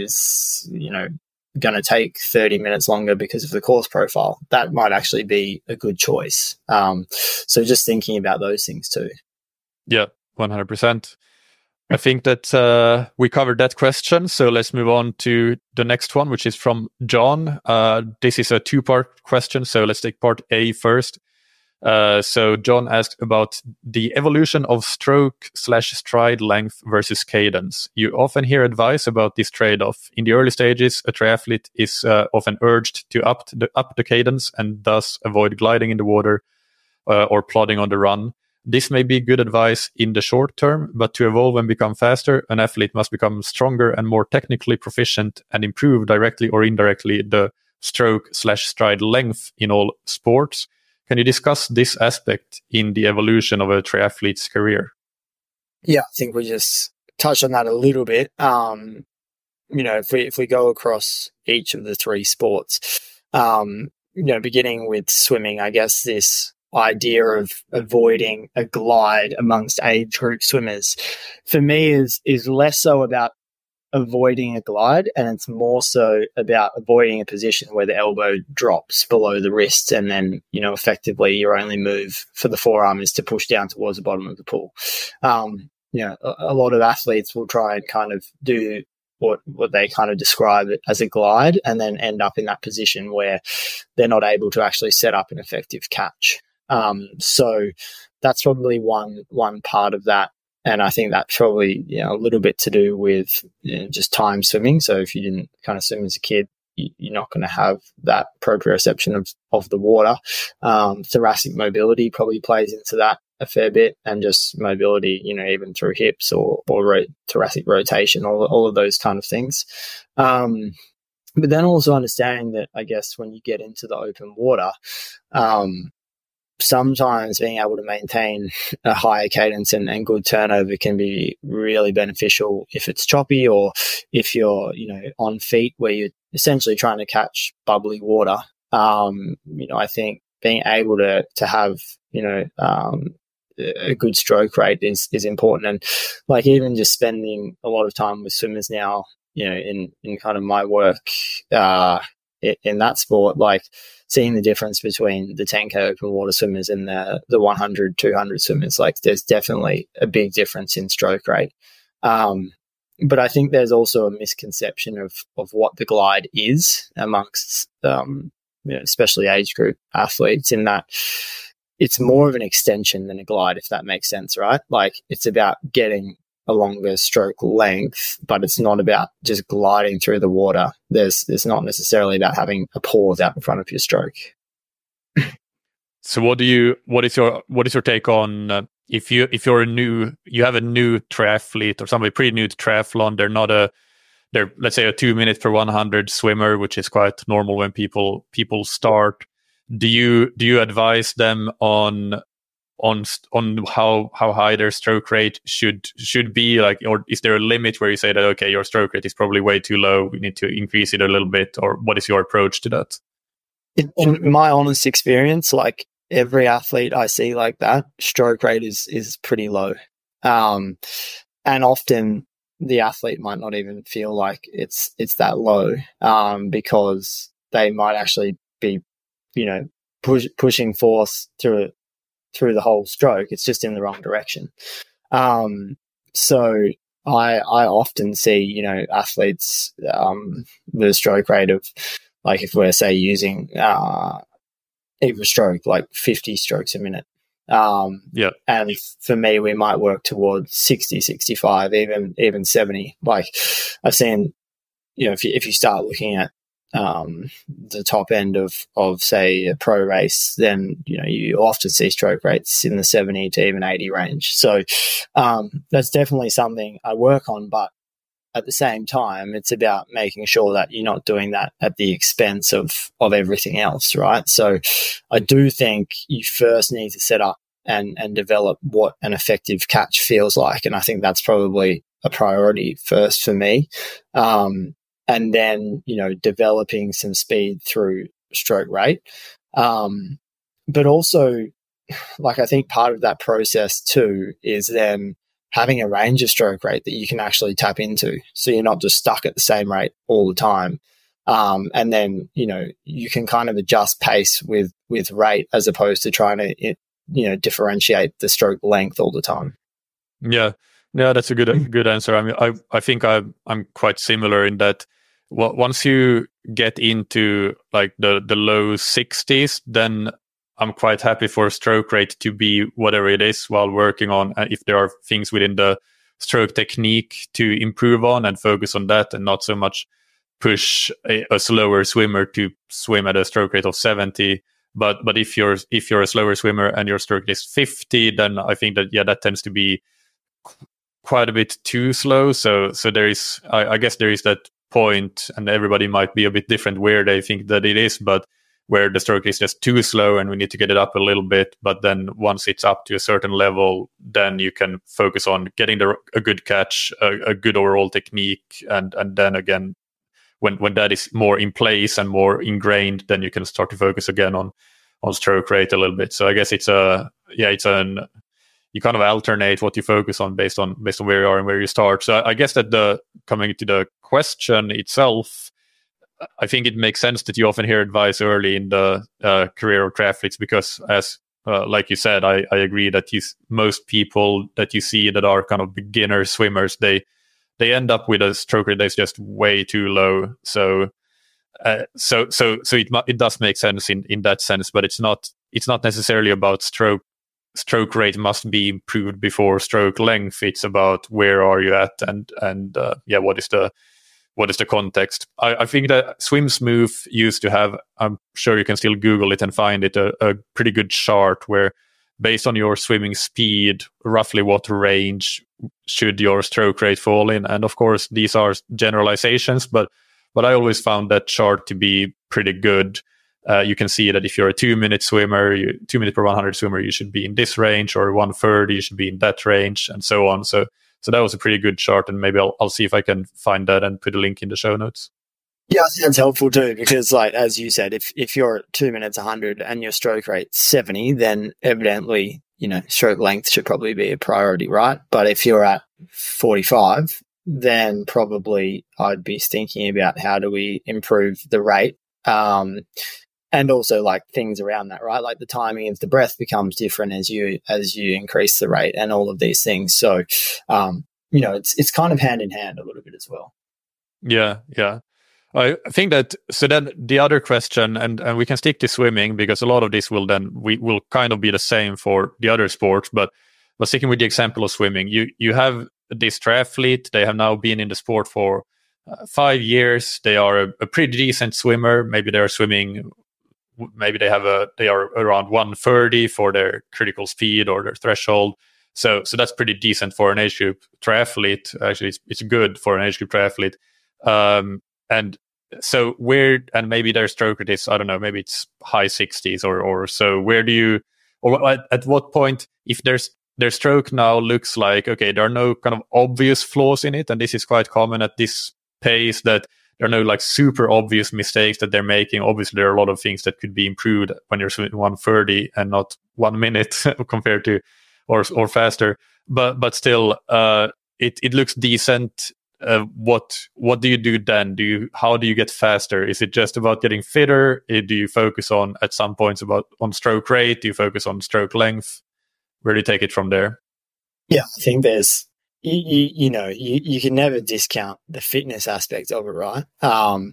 is, you know, going to take thirty minutes longer because of the course profile, that might actually be a good choice. Um, so just thinking about those things too. Yeah, one hundred percent. I think that uh, we covered that question. So let's move on to the next one, which is from John. Uh, this is a two-part question. So let's take part A first. Uh, so John asked about the evolution of stroke slash stride length versus cadence. You often hear advice about this trade-off. In the early stages, a triathlete is uh, often urged to up the, up the cadence and thus avoid gliding in the water uh, or plodding on the run. This may be good advice in the short term, but to evolve and become faster, an athlete must become stronger and more technically proficient and improve directly or indirectly the stroke slash stride length in all sports. Can you discuss this aspect in the evolution of a triathlete's career? Yeah, I think we just touched on that a little bit. Um, you know, if we if we go across each of the three sports, um, you know, beginning with swimming, I guess this idea of avoiding a glide amongst age group swimmers for me is is less so about avoiding a glide, and it's more so about avoiding a position where the elbow drops below the wrist, and then, you know, effectively your only move for the forearm is to push down towards the bottom of the pool. Um, you know, a, a lot of athletes will try and kind of do what what they kind of describe it as a glide, and then end up in that position where they're not able to actually set up an effective catch. Um, so that's probably one one part of that. And I think that's probably, you know, a little bit to do with, you know, just time swimming. So if you didn't kind of swim as a kid, you, you're not going to have that proprioception of, of the water. Um, thoracic mobility probably plays into that a fair bit, and just mobility, you know, even through hips or, or ro- thoracic rotation, all, all of those kind of things. Um, but then also understanding that, I guess, when you get into the open water, um, sometimes being able to maintain a higher cadence and, and good turnover can be really beneficial if it's choppy, or if you're, you know, on feet where you're essentially trying to catch bubbly water. Um, you know, I think being able to, to have, you know, um, a good stroke rate is, is important. And like, even just spending a lot of time with swimmers now, you know, in, in kind of my work, uh, in, in that sport, like, seeing the difference between the ten K open water swimmers and the, the one hundred, two hundred swimmers, like, there's definitely a big difference in stroke rate. Um, but I think there's also a misconception of, of what the glide is amongst, um, you know, especially age group athletes, in that it's more of an extension than a glide, if that makes sense, right? Like, it's about getting a longer stroke length, but it's not about just gliding through the water. There's, it's not necessarily about having a pause out in front of your stroke. So what do you, what is your, what is your take on, uh, if you, if you're a new, you have a new triathlete or somebody pretty new to triathlon, they're not a, they're, let's say, a two minutes per one hundred swimmer, which is quite normal when people, people start. Do you, do you advise them on, on on how how high their stroke rate should should be, like, or is there a limit where you say that, okay, your stroke rate is probably way too low, we need to increase it a little bit, or what is your approach to that? In, in my honest experience, like, every athlete I see like that, stroke rate is is pretty low, um, and often the athlete might not even feel like it's it's that low, um, because they might actually be, you know, push, pushing force through it. through the whole stroke. It's just in the wrong direction. Um, so I I often see, you know, athletes, um, the stroke rate of, like, if we're, say, using uh, either stroke, like fifty strokes a minute. Um, yeah. And for me, we might work towards sixty, sixty-five, even even seventy. Like, I've seen, you know, if you, if you start looking at um, the top end of, of, say, a pro race, then, you know, you often see stroke rates in the seventy to even eighty range. So um, that's definitely something I work on, but at the same time, it's about making sure that you're not doing that at the expense of, of everything else, right? So I do think you first need to set up and, and develop what an effective catch feels like. And I think that's probably a priority first for me. Um, and then, you know, developing some speed through stroke rate. Um, but also, like, I think part of that process too is then having a range of stroke rate that you can actually tap into. So you're not just stuck at the same rate all the time. Um, and then, you know, you can kind of adjust pace with, with rate, as opposed to trying to, you know, differentiate the stroke length all the time. Yeah. Yeah, that's a good, good answer. I mean, I, I think I, I'm quite similar in that. Well, once you get into like the, the low sixties, then I'm quite happy for stroke rate to be whatever it is while working on, uh, if there are things within the stroke technique to improve on, and focus on that, and not so much push a, a slower swimmer to swim at a stroke rate of seventy. But but if you're if you're a slower swimmer and your stroke is fifty, then I think that, yeah, that tends to be qu- quite a bit too slow. So so there is, I, I guess there is that point, and everybody might be a bit different where they think that it is, but where the stroke is just too slow and we need to get it up a little bit. But then once it's up to a certain level, then you can focus on getting the, a good catch, a, a good overall technique. And, and then again, when, when that is more in place and more ingrained, then you can start to focus again on, on stroke rate a little bit. So I guess it's a, yeah, it's an, you kind of alternate what you focus on based on, based on where you are and where you start. So I guess that the, coming to the question itself, I think it makes sense that you often hear advice early in the uh, career of triathletes, because, as uh, like you said, I, I agree that you, most people that you see that are kind of beginner swimmers, they they end up with a stroke rate that's just way too low. So uh, so so so it it does make sense in, in that sense, but it's not it's not necessarily about stroke stroke rate must be improved before stroke length. It's about where are you at, and and uh, yeah, what is the What is the context? I, I think that Swim Smooth used to have, I'm sure you can still Google it and find it, a, a pretty good chart where based on your swimming speed, roughly what range should your stroke rate fall in. And of course, these are generalizations, but but I always found that chart to be pretty good. Uh, you can see that if you're a two-minute swimmer, you, two minute per one hundred swimmer, you should be in this range, or one thirty, you should be in that range, and so on. So, so that was a pretty good chart, and maybe I'll I'll see if I can find that and put a link in the show notes. Yeah, I think that's helpful too, because, like as you said, if if you're at two minutes one hundred and your stroke rate seventy, then evidently, you know, stroke length should probably be a priority, right? But if you're at forty-five, then probably I'd be thinking about how do we improve the rate. Um, And also like things around that, right? Like the timing of the breath becomes different as you as you increase the rate, and all of these things. So, um, you know, it's it's kind of hand in hand a little bit as well. Yeah, yeah. I think that, so then the other question, and, and we can stick to swimming because a lot of this will then, we will kind of be the same for the other sports, but, but sticking with the example of swimming, you, you have this triathlete, they have now been in the sport for uh, five years. They are a, a pretty decent swimmer. Maybe they're swimming, maybe they have a, they are around one thirty for their critical speed or their threshold. So, so that's pretty decent for an age group triathlete. Actually, it's, it's good for an age group triathlete. Um, and so where, and maybe their stroke rate is, I don't know, maybe it's high sixties or, or so. Where do you, or at, at what point, if there's, their stroke now looks like, okay, there are no kind of obvious flaws in it. And this is quite common at this pace, that there are no like super obvious mistakes that they're making. Obviously, there are a lot of things that could be improved when you're swimming one thirty and not one minute compared to, or or faster. But but still, uh, it it looks decent. Uh, what what do you do then? Do you how do you get faster? Is it just about getting fitter? Uh, Do you focus on at some points about on stroke rate? Do you focus on stroke length? Where do you take it from there? Yeah, I think there's you you, you know you, you can never discount the fitness aspect of it, right? Um,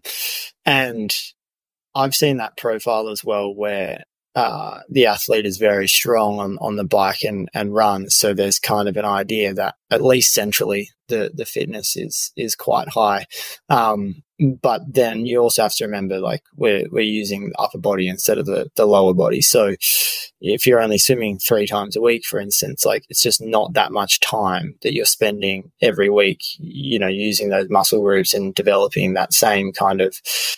and I've seen that profile as well, where uh, the athlete is very strong on, on the bike and, and run. So there's kind of an idea that at least centrally the, the fitness is is quite high. Um, but then you also have to remember, like, we're we're using the upper body instead of the, the lower body. So if you're only swimming three times a week, for instance, like, it's just not that much time that you're spending every week, you know, using those muscle groups and developing that same kind of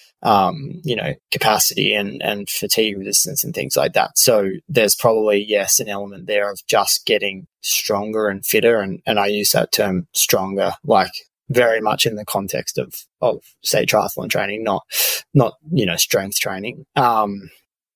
Um, you know, capacity and, and fatigue resistance and things like that. So there's probably, yes, an element there of just getting stronger and fitter. And, and I use that term stronger, like very much in the context of, of say, triathlon training, not, not, you know, strength training. Um,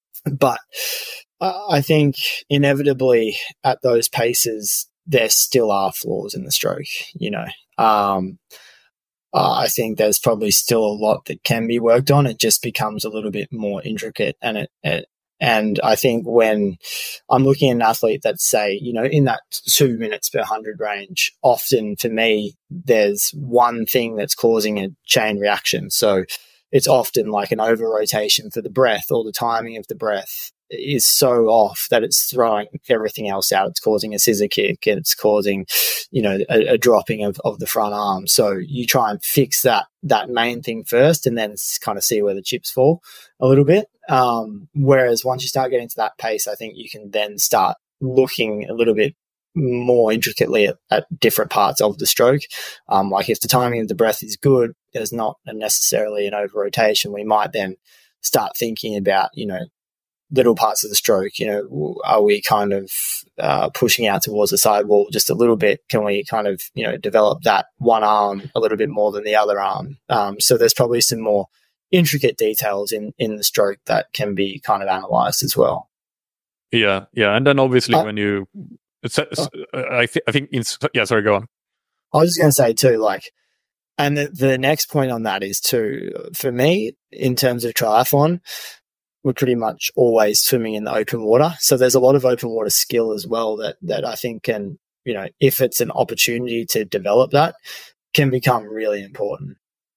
but uh, I think inevitably at those paces, there still are flaws in the stroke, you know. Um, Uh, I think there's probably still a lot that can be worked on. It just becomes a little bit more intricate. And it, it, and I think when I'm looking at an athlete that's, say, you know, in that two minutes per hundred range, often for me, there's one thing that's causing a chain reaction. So it's often like an over rotation for the breath, or the timing of the breath is so off that it's throwing everything else out. It's causing a scissor kick, and it's causing, you know, a, a dropping of, of the front arm. So you try and fix that, that main thing first, and then kind of see where the chips fall a little bit. Um, whereas once you start getting to that pace, I think you can then start looking a little bit more intricately at, at different parts of the stroke. Um, like if the timing of the breath is good, there's not necessarily an over rotation. We might then start thinking about, you know, little parts of the stroke. You know, are we kind of uh, pushing out towards the sidewall just a little bit? Can we kind of, you know, develop that one arm a little bit more than the other arm? Um, so there's probably some more intricate details in, in the stroke that can be kind of analyzed as well. Yeah, yeah. And then obviously uh, when you, it's, it's, uh, I, th- I think, in, yeah, sorry, go on. I was just going to say too, like, and the, the next point on that is too, for me, in terms of triathlon, we're pretty much always swimming in the open water. So there's a lot of open water skill as well that, that I think can, you know, if it's an opportunity to develop that, can become really important.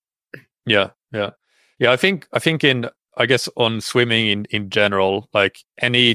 Yeah. Yeah. Yeah. I think, I think in, I guess on swimming in, in general, like any,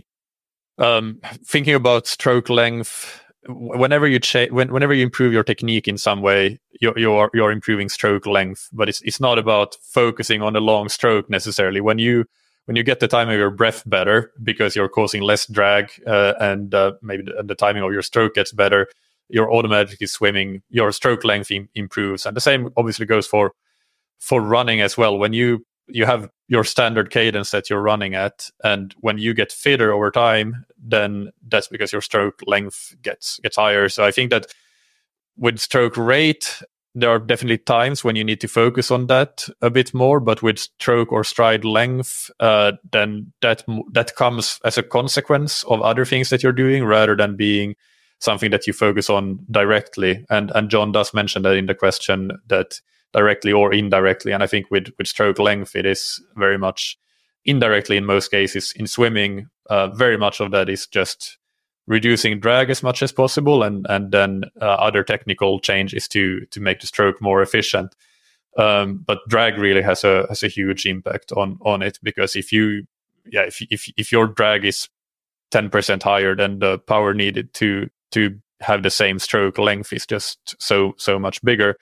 um, thinking about stroke length, whenever you cha- when, whenever you improve your technique in some way, you're, you're, you're improving stroke length, but it's, it's not about focusing on a long stroke necessarily. When you, when you get the time of your breath better because you're causing less drag, uh, and uh, maybe the, the timing of your stroke gets better, you're automatically swimming, your stroke length im- improves. And the same obviously goes for for running as well. When you you have your standard cadence that you're running at, and when you get fitter over time, then that's because your stroke length gets gets higher. So I think that with stroke rate, there are definitely times when you need to focus on that a bit more, but with stroke or stride length, uh, then that that comes as a consequence of other things that you're doing rather than being something that you focus on directly. And and John does mention that in the question, that directly or indirectly. And I think with, with stroke length, it is very much indirectly in most cases. In swimming, uh, very much of that is just reducing drag as much as possible, and and then uh, other technical changes to to make the stroke more efficient. Um, but drag really has a has a huge impact on on it, because if you yeah if if if your drag is ten percent higher, then the power needed to to have the same stroke length is just so so much bigger,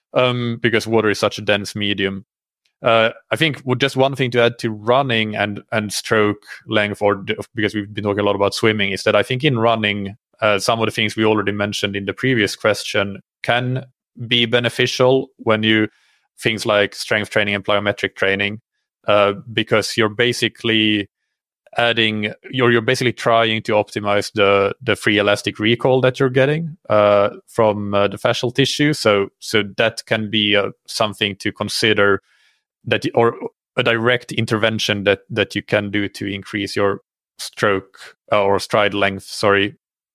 um, because water is such a dense medium. Uh, I think with just one thing to add to running and and stroke length, or because we've been talking a lot about swimming, is that I think in running, uh, some of the things we already mentioned in the previous question can be beneficial when you things like strength training and plyometric training, uh, because you're basically adding you're you're basically trying to optimize the the free elastic recall that you're getting uh, from uh, the fascial tissue. So so that can be uh, something to consider, that or a direct intervention that that you can do to increase your stroke uh, or stride length, sorry,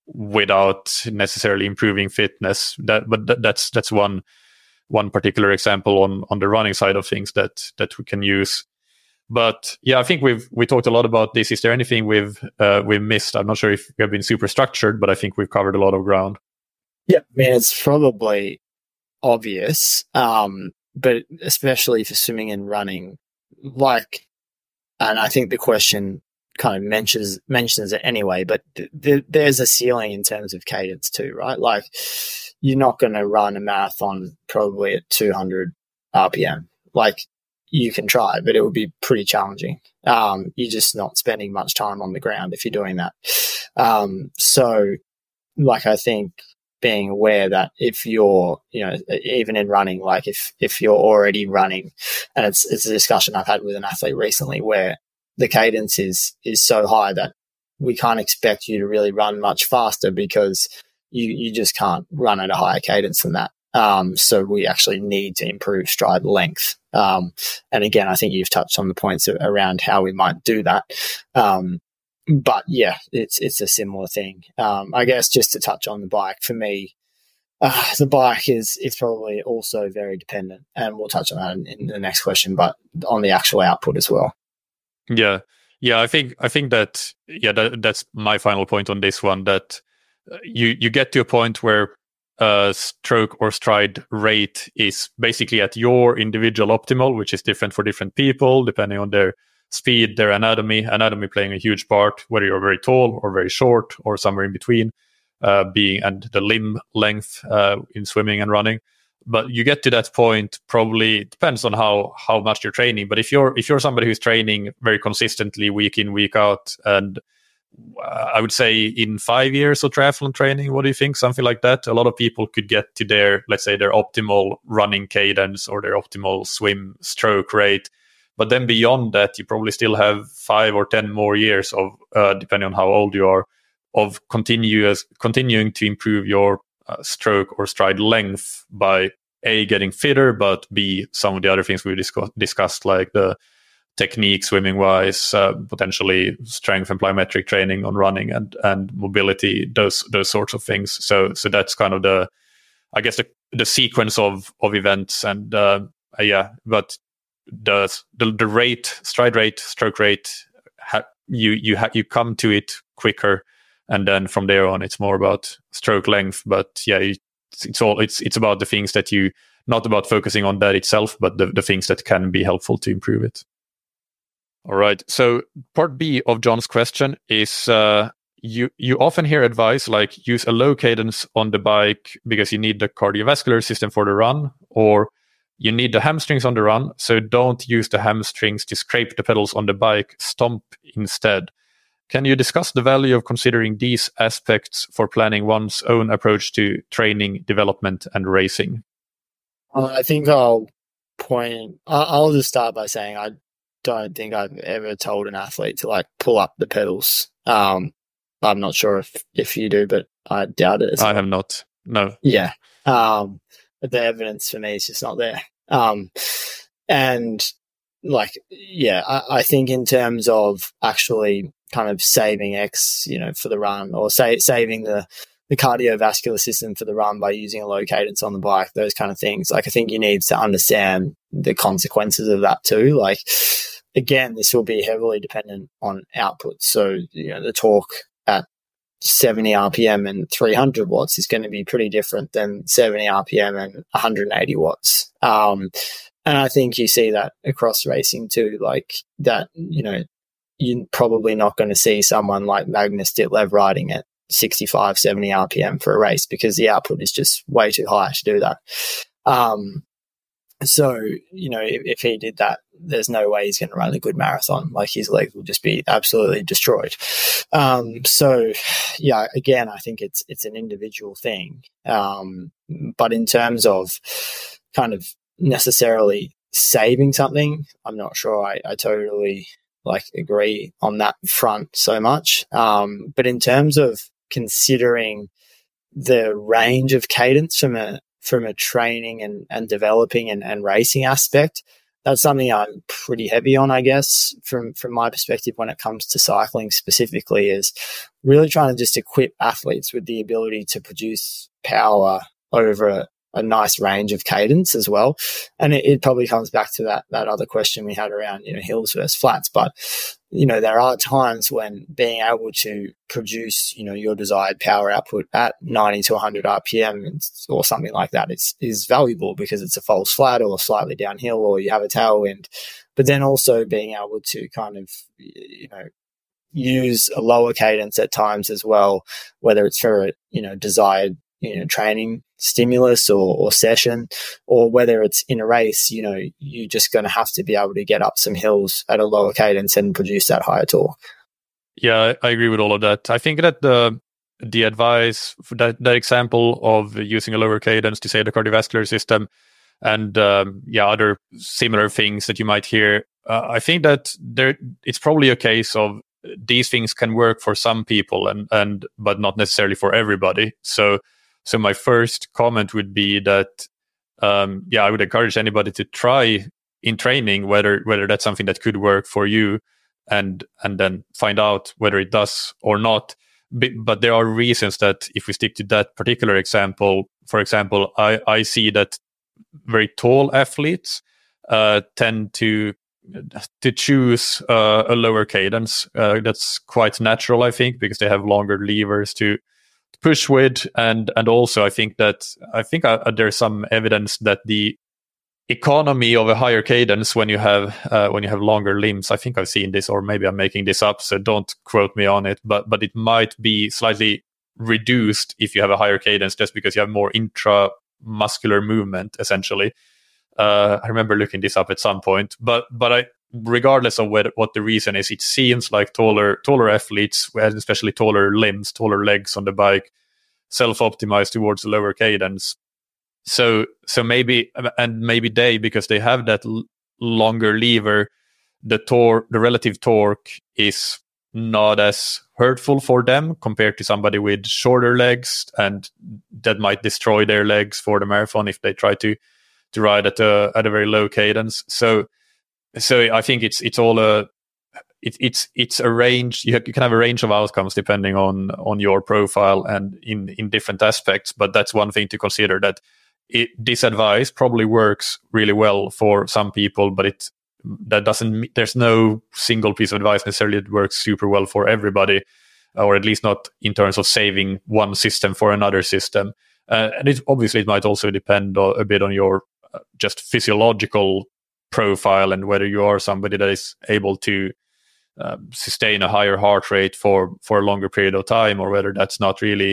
without necessarily improving fitness. That but that, that's that's one one particular example on on the running side of things that that we can use. But yeah, I think we've we talked a lot about this. Is there anything we've uh, we've missed? I'm not sure if we have been super structured, but I think we've covered a lot of ground. Yeah, I mean, it's probably obvious, um, but especially for swimming and running, like, and I think the question kind of mentions mentions it anyway. But th- th- there's a ceiling in terms of cadence too, right? Like, you're not going to run a marathon probably at two hundred R P M. Like, you can try, but it would be pretty challenging. Um, you're just not spending much time on the ground if you're doing that. Um, so, like, I think being aware that if you're, you know, even in running, like if, if you're already running, and it's, it's a discussion I've had with an athlete recently where the cadence is, is so high that we can't expect you to really run much faster because you, you just can't run at a higher cadence than that. Um, so we actually need to improve stride length. Um, and again, I think you've touched on the points around how we might do that. Um, but yeah, it's, it's a similar thing. Um, I guess just to touch on the bike, for me, uh, the bike is, is probably also very dependent, and we'll touch on that in, in the next question, but on the actual output as well. Yeah. Yeah. I think, I think that, yeah, that, that's my final point on this one, that you, you get to a point where Uh, stroke or stride rate is basically at your individual optimal, which is different for different people depending on their speed, their anatomy, anatomy playing a huge part, whether you're very tall or very short or somewhere in between, uh, being and the limb length uh, in swimming and running. But you get to that point, probably it depends on how how much you're training. But if you're if you're somebody who's training very consistently week in, week out, and I would say in five years of triathlon training, what do you think? Something like that. A lot of people could get to their, let's say, their optimal running cadence or their optimal swim stroke rate. But then beyond that, you probably still have five or ten more years of, uh, depending on how old you are, of continuous continuing to improve your uh, stroke or stride length by A, getting fitter, but B, some of the other things we discuss, discussed, like the technique swimming wise, uh, potentially strength and plyometric training on running and and mobility, those those sorts of things. So so that's kind of the, I guess the the sequence of of events. And uh, uh, yeah, but the the, the rate, stride rate, stroke rate, ha- you you ha- you come to it quicker, and then from there on it's more about stroke length. But yeah, it's, it's all it's it's about the things that you, not about focusing on that itself, but the the things that can be helpful to improve it. All right. So part B of John's question is, uh, you, you often hear advice like use a low cadence on the bike because you need the cardiovascular system for the run, or you need the hamstrings on the run, so don't use the hamstrings to scrape the pedals on the bike, stomp instead. Can you discuss the value of considering these aspects for planning one's own approach to training, development, and racing? Uh, I think I'll point, I'll just start by saying I don't think I've ever told an athlete to like pull up the pedals. Um, I'm not sure if, if you do, but I doubt it. I well. have not. No. Yeah. Um, the evidence for me is just not there. Um, and like, yeah, I, I think in terms of actually kind of saving X, you know, for the run, or say saving the, the cardiovascular system for the run by using a low cadence on the bike, those kind of things. Like, I think you need to understand the consequences of that too. Like, again, this will be heavily dependent on output. So, you know, the torque at seventy R P M and three hundred watts is going to be pretty different than seventy R P M and one hundred eighty watts. Um, and I think you see that across racing too, like that, you know, you're probably not going to see someone like Magnus Ditlev riding at sixty-five, seventy R P M for a race because the output is just way too high to do that. Um, so, you know, if, if he did that, there's no way he's going to run a good marathon. Like, his legs will just be absolutely destroyed. Um, so, yeah, again, I think it's it's an individual thing. Um, but in terms of kind of necessarily saving something, I'm not sure I, I totally like agree on that front so much. Um, but in terms of considering the range of cadence from a from a training and, and developing and, and racing aspect, that's something I'm pretty heavy on, I guess, from, from my perspective when it comes to cycling specifically, is really trying to just equip athletes with the ability to produce power over a, a nice range of cadence as well. And it, it probably comes back to that, that other question we had around, you know, hills versus flats. But, you know, there are times when being able to produce, you know, your desired power output at ninety to one hundred R P M or something like that is, is valuable because it's a false flat or slightly downhill or you have a tailwind. But then also being able to kind of, you know, use a lower cadence at times as well, whether it's for a, you know, desired, you know, training stimulus or, or session, or whether it's in a race, you know, you're just going to have to be able to get up some hills at a lower cadence and produce that higher torque. Yeah, I agree with all of that. I think that the the advice, that, that example of using a lower cadence to say the cardiovascular system and um, yeah, other similar things that you might hear, uh, I think that there it's probably a case of these things can work for some people and and but not necessarily for everybody. So So my first comment would be that, um, yeah, I would encourage anybody to try in training whether whether that's something that could work for you, and and then find out whether it does or not. But there are reasons that if we stick to that particular example, for example, I, I see that very tall athletes uh, tend to to choose uh, a lower cadence. Uh, that's quite natural, I think, because they have longer levers to push with, and and also I think that I think uh, there's some evidence that the economy of a higher cadence when you have uh, when you have longer limbs, I think I've seen this, or maybe I'm making this up, so don't quote me on it, but but it might be slightly reduced if you have a higher cadence just because you have more intramuscular movement essentially. uh, I remember looking this up at some point, but but I regardless of what, what the reason is, it seems like taller taller athletes, especially taller limbs, taller legs on the bike, self-optimize towards a lower cadence. So so maybe, and maybe they, because they have that l- longer lever, the tor- the relative torque is not as hurtful for them compared to somebody with shorter legs, and that might destroy their legs for the marathon if they try to to ride at a at a very low cadence. So So I think it's it's all a it, it's it's a range. You, have, you can have a range of outcomes depending on on your profile and in in different aspects. But that's one thing to consider, that it, this advice probably works really well for some people, but it that doesn't. There's no single piece of advice necessarily that works super well for everybody, or at least not in terms of saving one system for another system. Uh, and it obviously it might also depend a bit on your uh, just physiological profile and whether you are somebody that is able to um, sustain a higher heart rate for for a longer period of time, or whether that's not really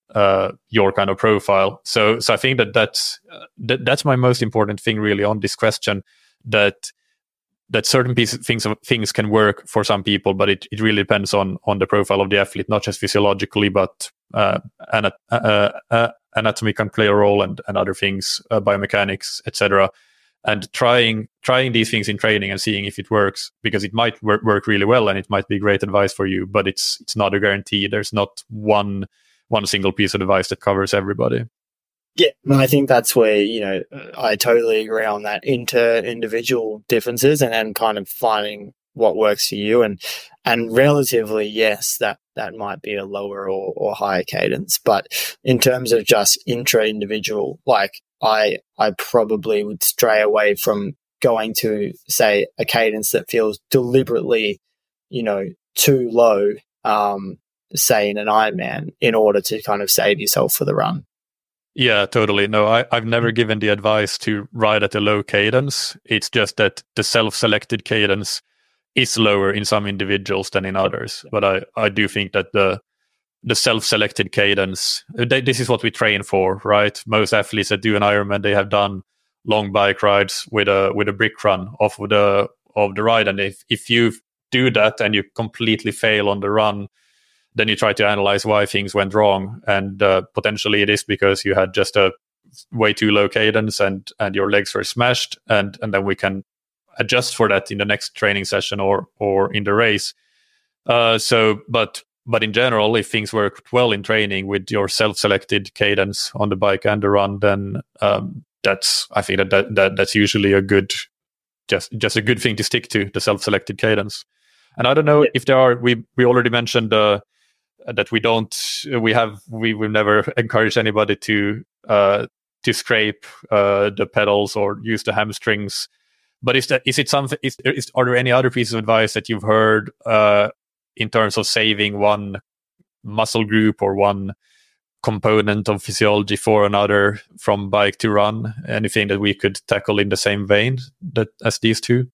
uh, your kind of profile. So, so I think that that's uh, that, that's my most important thing really on this question. That that certain pieces things of things can work for some people, but it, it really depends on on the profile of the athlete, not just physiologically, but uh, anat- uh, uh, anatomy can play a role, and, and other things, uh, biomechanics, et cetera. And trying trying these things in training and seeing if it works, because it might work, work really well and it might be great advice for you, but it's it's not a guarantee. There's not one one single piece of advice that covers everybody. Yeah, and I think that's where, you know, I totally agree on that inter-individual differences, and then kind of finding what works for you. And and relatively, yes, that, that might be a lower or, or higher cadence. But in terms of just intra-individual, like I I probably would stray away from going to, say, a cadence that feels deliberately, you know, too low, um, say in an Ironman, in order to kind of save yourself for the run. Yeah, totally. No, I, I've never given the advice to ride at a low cadence. It's just that the self-selected cadence is lower in some individuals than in others. But I, I do think that the the self-selected cadence, they, this is what we train for, right? Most athletes that do an Ironman, they have done long bike rides with a with a brick run off of the of the ride. And if, if you do that and you completely fail on the run, then you try to analyze why things went wrong, and uh, potentially it is because you had just a way too low cadence and and your legs were smashed, and and then we can adjust for that in the next training session or or in the race. Uh, so, but but in general, if things work well in training with your self-selected cadence on the bike and the run, then um, that's I think that, that that that's usually a good just just a good thing to stick to, the self-selected cadence. And I don't know if there are we we already mentioned. Uh, that we don't we have we we've never encouraged anybody to uh to scrape uh the pedals or use the hamstrings, but is that is it something is, is are there any other pieces of advice that you've heard uh in terms of saving one muscle group or one component of physiology for another from bike to run? Anything that we could tackle in the same vein that as these two?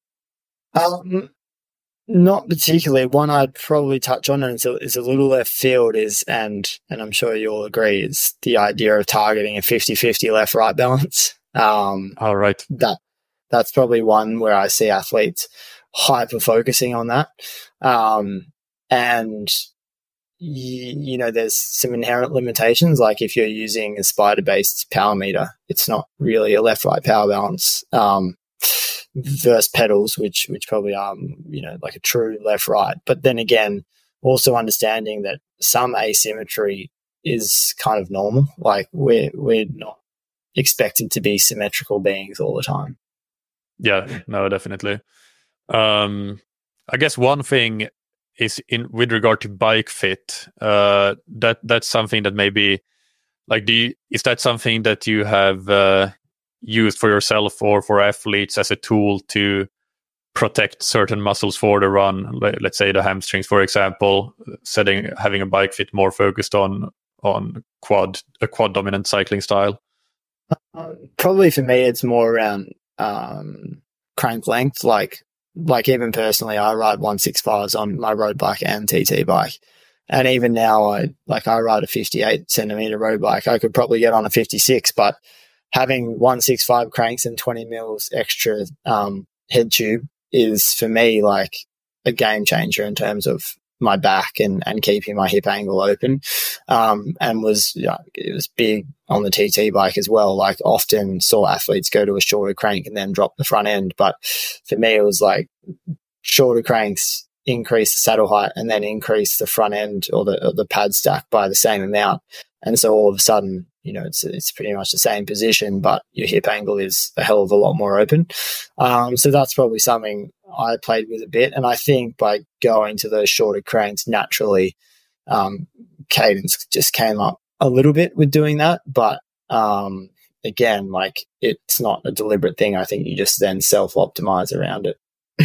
um Not particularly. One I'd probably touch on, and it's a, it's a little left field, is, and and I'm sure you'll agree, is the idea of targeting a fifty-fifty left-right balance. Um, All right. That That's probably one where I see athletes hyper-focusing on that. Um, and, you, you know, there's some inherent limitations, like if you're using a spider-based power meter, it's not really a left-right power balance. Um versus pedals, which which probably are, you know, like a true left right. But then again, also understanding that some asymmetry is kind of normal. Like we're we're not expected to be symmetrical beings all the time. Yeah, no, definitely. Um, I guess one thing is in with regard to bike fit. Uh, that that's something that maybe like do you, is that something that you have uh, used for yourself or for athletes as a tool to protect certain muscles for the run? Let's say the hamstrings, for example, setting having a bike fit more focused on on quad a quad dominant cycling style. Uh, probably for me, it's more around um, crank length. Like like even personally, I ride one sixty-fives on my road bike and T T bike. And even now, I like I ride a fifty-eight centimeter road bike. I could probably get on a fifty-six, but having one sixty-five cranks and twenty mils extra um, head tube is for me like a game changer in terms of my back and, and keeping my hip angle open. Um, and was, you know, it was big on the T T bike as well. Like often saw athletes go to a shorter crank and then drop the front end. But for me, it was like shorter cranks, increase the saddle height, and then increase the front end or the, or the pad stack by the same amount. And so all of a sudden, you know, it's it's pretty much the same position, but your hip angle is a hell of a lot more open. Um, so that's probably something I played with a bit. And I think by going to those shorter cranks, naturally, um, cadence just came up a little bit with doing that. But um, again, like it's not a deliberate thing. I think you just then self-optimize around it.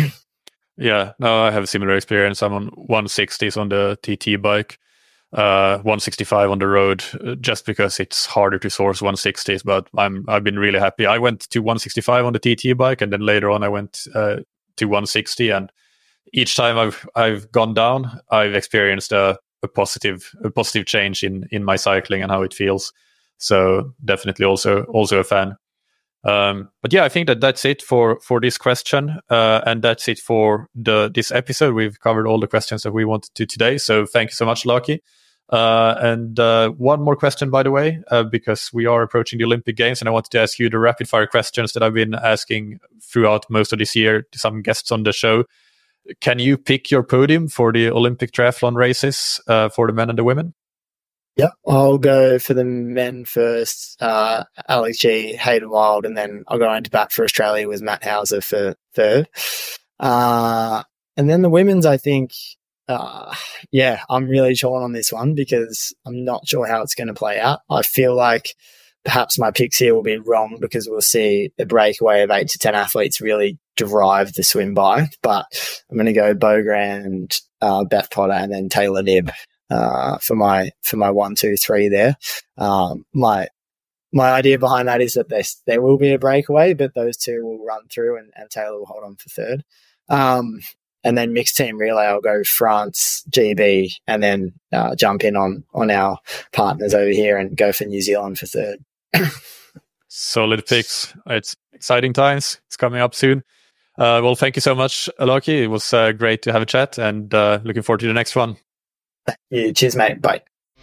Yeah, no, I have a similar experience. I'm on one sixties on the T T bike. Uh, one sixty-five on the road, uh, just because it's harder to source one sixties. But I'm I've been really happy. I went to one sixty-five on the T T bike, and then later on I went uh, to one sixty. And each time I've I've gone down, I've experienced a, a positive a positive change in in my cycling and how it feels. So definitely also also a fan. Um, but yeah, I think that that's it for for this question, uh, and that's it for the this episode. We've covered all the questions that we wanted to today. So thank you so much, Laki. Uh, and uh, one more question, by the way, uh, because we are approaching the Olympic Games, and I wanted to ask you the rapid fire questions that I've been asking throughout most of this year to some guests on the show. Can you pick your podium for the Olympic triathlon races uh, for the men and the women? Yeah, I'll go for the men first, uh, Alex G, Hayden Wild, and then I'll go into bat for Australia with Matt Hauser for third. Uh, and then the women's, I think, uh, yeah, I'm really torn on this one because I'm not sure how it's going to play out. I feel like perhaps my picks here will be wrong because we'll see a breakaway of eight to ten athletes really drive the swim bike, but I'm going to go Bogrand, uh, Beth Potter, and then Taylor Knibb. Uh, for my for my one, two, three there. Um, my my idea behind that is that there there will be a breakaway, but those two will run through, and, and Taylor will hold on for third. Um, and then mixed team relay, I'll go France, G B, and then uh, jump in on on our partners over here and go for New Zealand for third. Solid picks. It's exciting times. It's coming up soon. Uh, well, thank you so much, Laki. It was uh, great to have a chat, and uh, looking forward to the next one. Yeah, cheers, mate. Bye.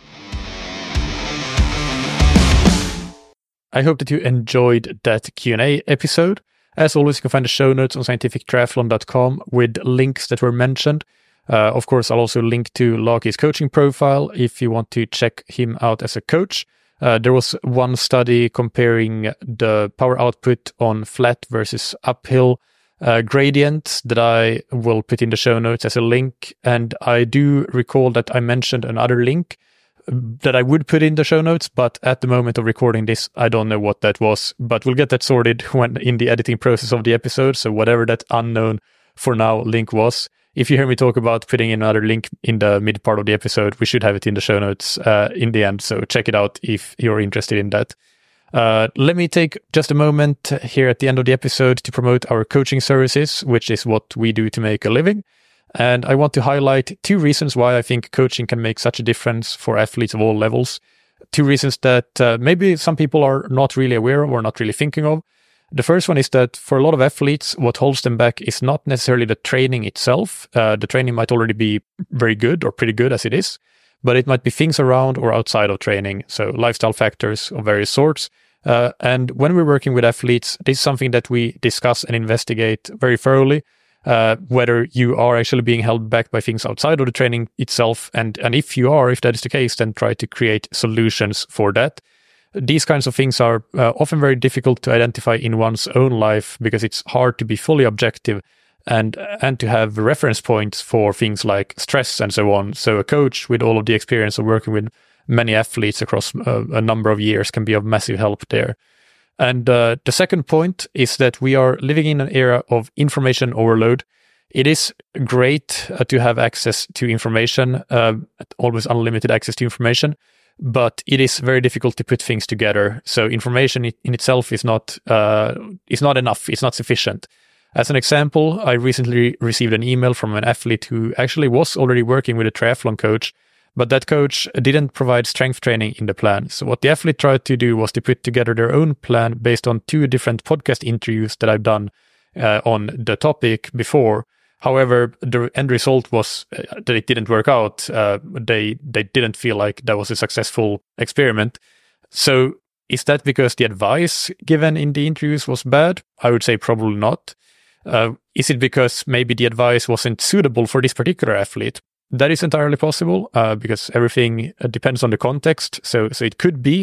I hope that you enjoyed that Q and A episode. As always, you can find the show notes on scientific triathlon dot com with links that were mentioned. Uh, of course, I'll also link to Laki's coaching profile if you want to check him out as a coach. Uh, there was one study comparing the power output on flat versus uphill Uh, gradient that I will put in the show notes as a link. And I do recall that I mentioned another link that I would put in the show notes, but at the moment of recording this, I don't know what that was, but we'll get that sorted when in the editing process of the episode. So whatever that unknown for now link was, if you hear me talk about putting in another link in the mid part of the episode, we should have it in the show notes uh, in the end. So check it out if you're interested in that. Uh, let me take just a moment here at the end of the episode to promote our coaching services, which is what we do to make a living. And I want to highlight two reasons why I think coaching can make such a difference for athletes of all levels. Two reasons that uh, maybe some people are not really aware of or not really thinking of. The first one is that for a lot of athletes, what holds them back is not necessarily the training itself. Uh, the training might already be very good or pretty good as it is, but it might be things around or outside of training. So lifestyle factors of various sorts. Uh, and when we're working with athletes, this is something that we discuss and investigate very thoroughly, uh, whether you are actually being held back by things outside of the training itself. And, and if you are, if that is the case, then try to create solutions for that. These kinds of things are uh, often very difficult to identify in one's own life because it's hard to be fully objective and and to have reference points for things like stress and so on. So a coach with all of the experience of working with many athletes across a, a number of years can be of massive help there. And uh, the second point is that we are living in an era of information overload. It is great uh, to have access to information, uh, always unlimited access to information, but it is very difficult to put things together. So information in itself is not uh, is not enough. It's not sufficient. As an example, I recently received an email from an athlete who actually was already working with a triathlon coach, but that coach didn't provide strength training in the plan. So what the athlete tried to do was to put together their own plan based on two different podcast interviews that I've done uh, on the topic before. However, the end result was uh, that it didn't work out. Uh, they they didn't feel like that was a successful experiment. So is that because the advice given in the interviews was bad? I would say probably not. Uh, is it because maybe the advice wasn't suitable for this particular athlete? That is entirely possible uh, because everything depends on the context. So so it could be.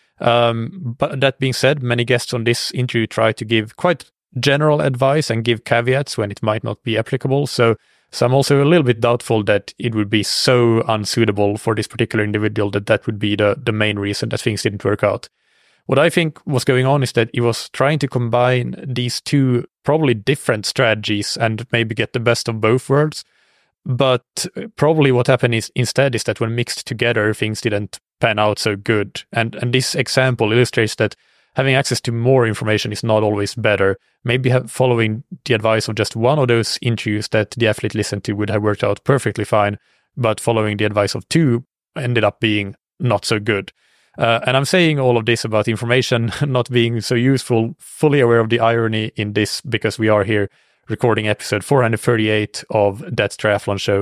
Um, but that being said, many guests on this interview try to give quite general advice and give caveats when it might not be applicable. So, so I'm also a little bit doubtful that it would be so unsuitable for this particular individual that that would be the, the main reason that things didn't work out. What I think was going on is that he was trying to combine these two probably different strategies and maybe get the best of both worlds. But probably what happened is instead is that when mixed together, things didn't pan out so good. And and this example illustrates that having access to more information is not always better. Maybe have, following the advice of just one of those interviews that the athlete listened to would have worked out perfectly fine. but following the advice of two ended up being not so good. Uh, and I'm saying all of this about information not being so useful, fully aware of the irony in this, because we are here recording episode four hundred thirty-eight of That's Triathlon Show.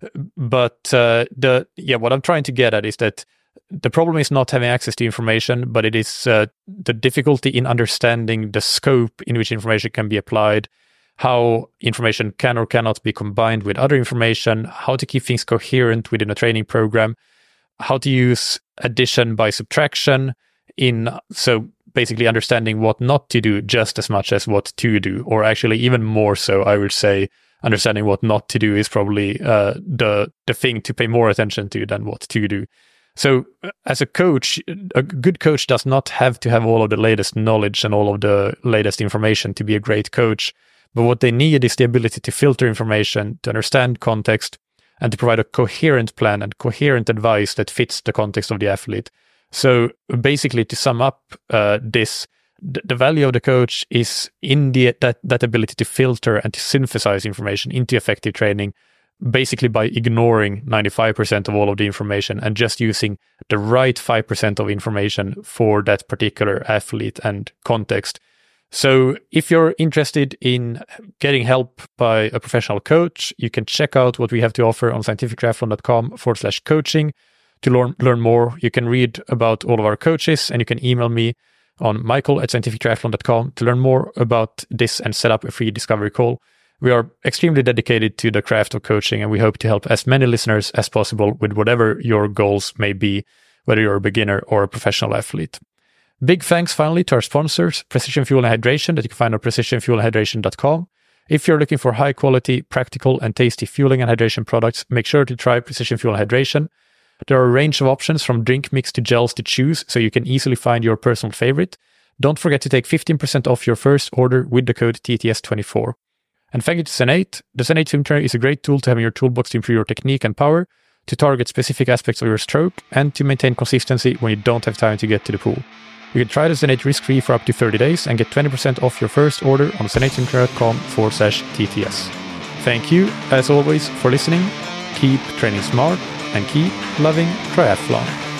But uh, the yeah, what I'm trying to get at is that the problem is not having access to information, but it is uh, the difficulty in understanding the scope in which information can be applied, how information can or cannot be combined with other information, how to keep things coherent within a training program, how to use addition by subtraction in, so basically understanding what not to do just as much as what to do, or actually even more so, I would say, understanding what not to do is probably uh, the the thing to pay more attention to than what to do. So as a coach, a good coach does not have to have all of the latest knowledge and all of the latest information to be a great coach. But what they need is the ability to filter information, to understand context, and to provide a coherent plan and coherent advice that fits the context of the athlete. So basically, to sum up uh, this, th- the value of the coach is in the that, that ability to filter and to synthesize information into effective training, basically by ignoring ninety-five percent of all of the information and just using the right five percent of information for that particular athlete and context. So if you're interested in getting help by a professional coach, you can check out what we have to offer on scientifictriathlon.com forward slash coaching. To learn, learn more, you can read about all of our coaches, and you can email me on michael at scientifictriathlon dot com to learn more about this and set up a free discovery call. We are extremely dedicated to the craft of coaching, and we hope to help as many listeners as possible with whatever your goals may be, whether you're a beginner or a professional athlete. Big thanks finally to our sponsors, Precision Fuel and Hydration, that you can find on precision fuel and hydration dot com. If you're looking for high quality, practical and tasty fueling and hydration products, make sure to try Precision Fuel and Hydration. There are a range of options from drink mix to gels to choose, so you can easily find your personal favorite. Don't forget to take fifteen percent off your first order with the code T T S twenty-four. And thank you to Zenate. The Zenate Swim Trainer is a great tool to have in your toolbox to improve your technique and power, to target specific aspects of your stroke, and to maintain consistency when you don't have time to get to the pool. You can try the Zenate risk-free for up to thirty days and get twenty percent off your first order on zenateswimtrainer.com forward slash TTS. Thank you, as always, for listening. Keep training smart and keep loving triathlon.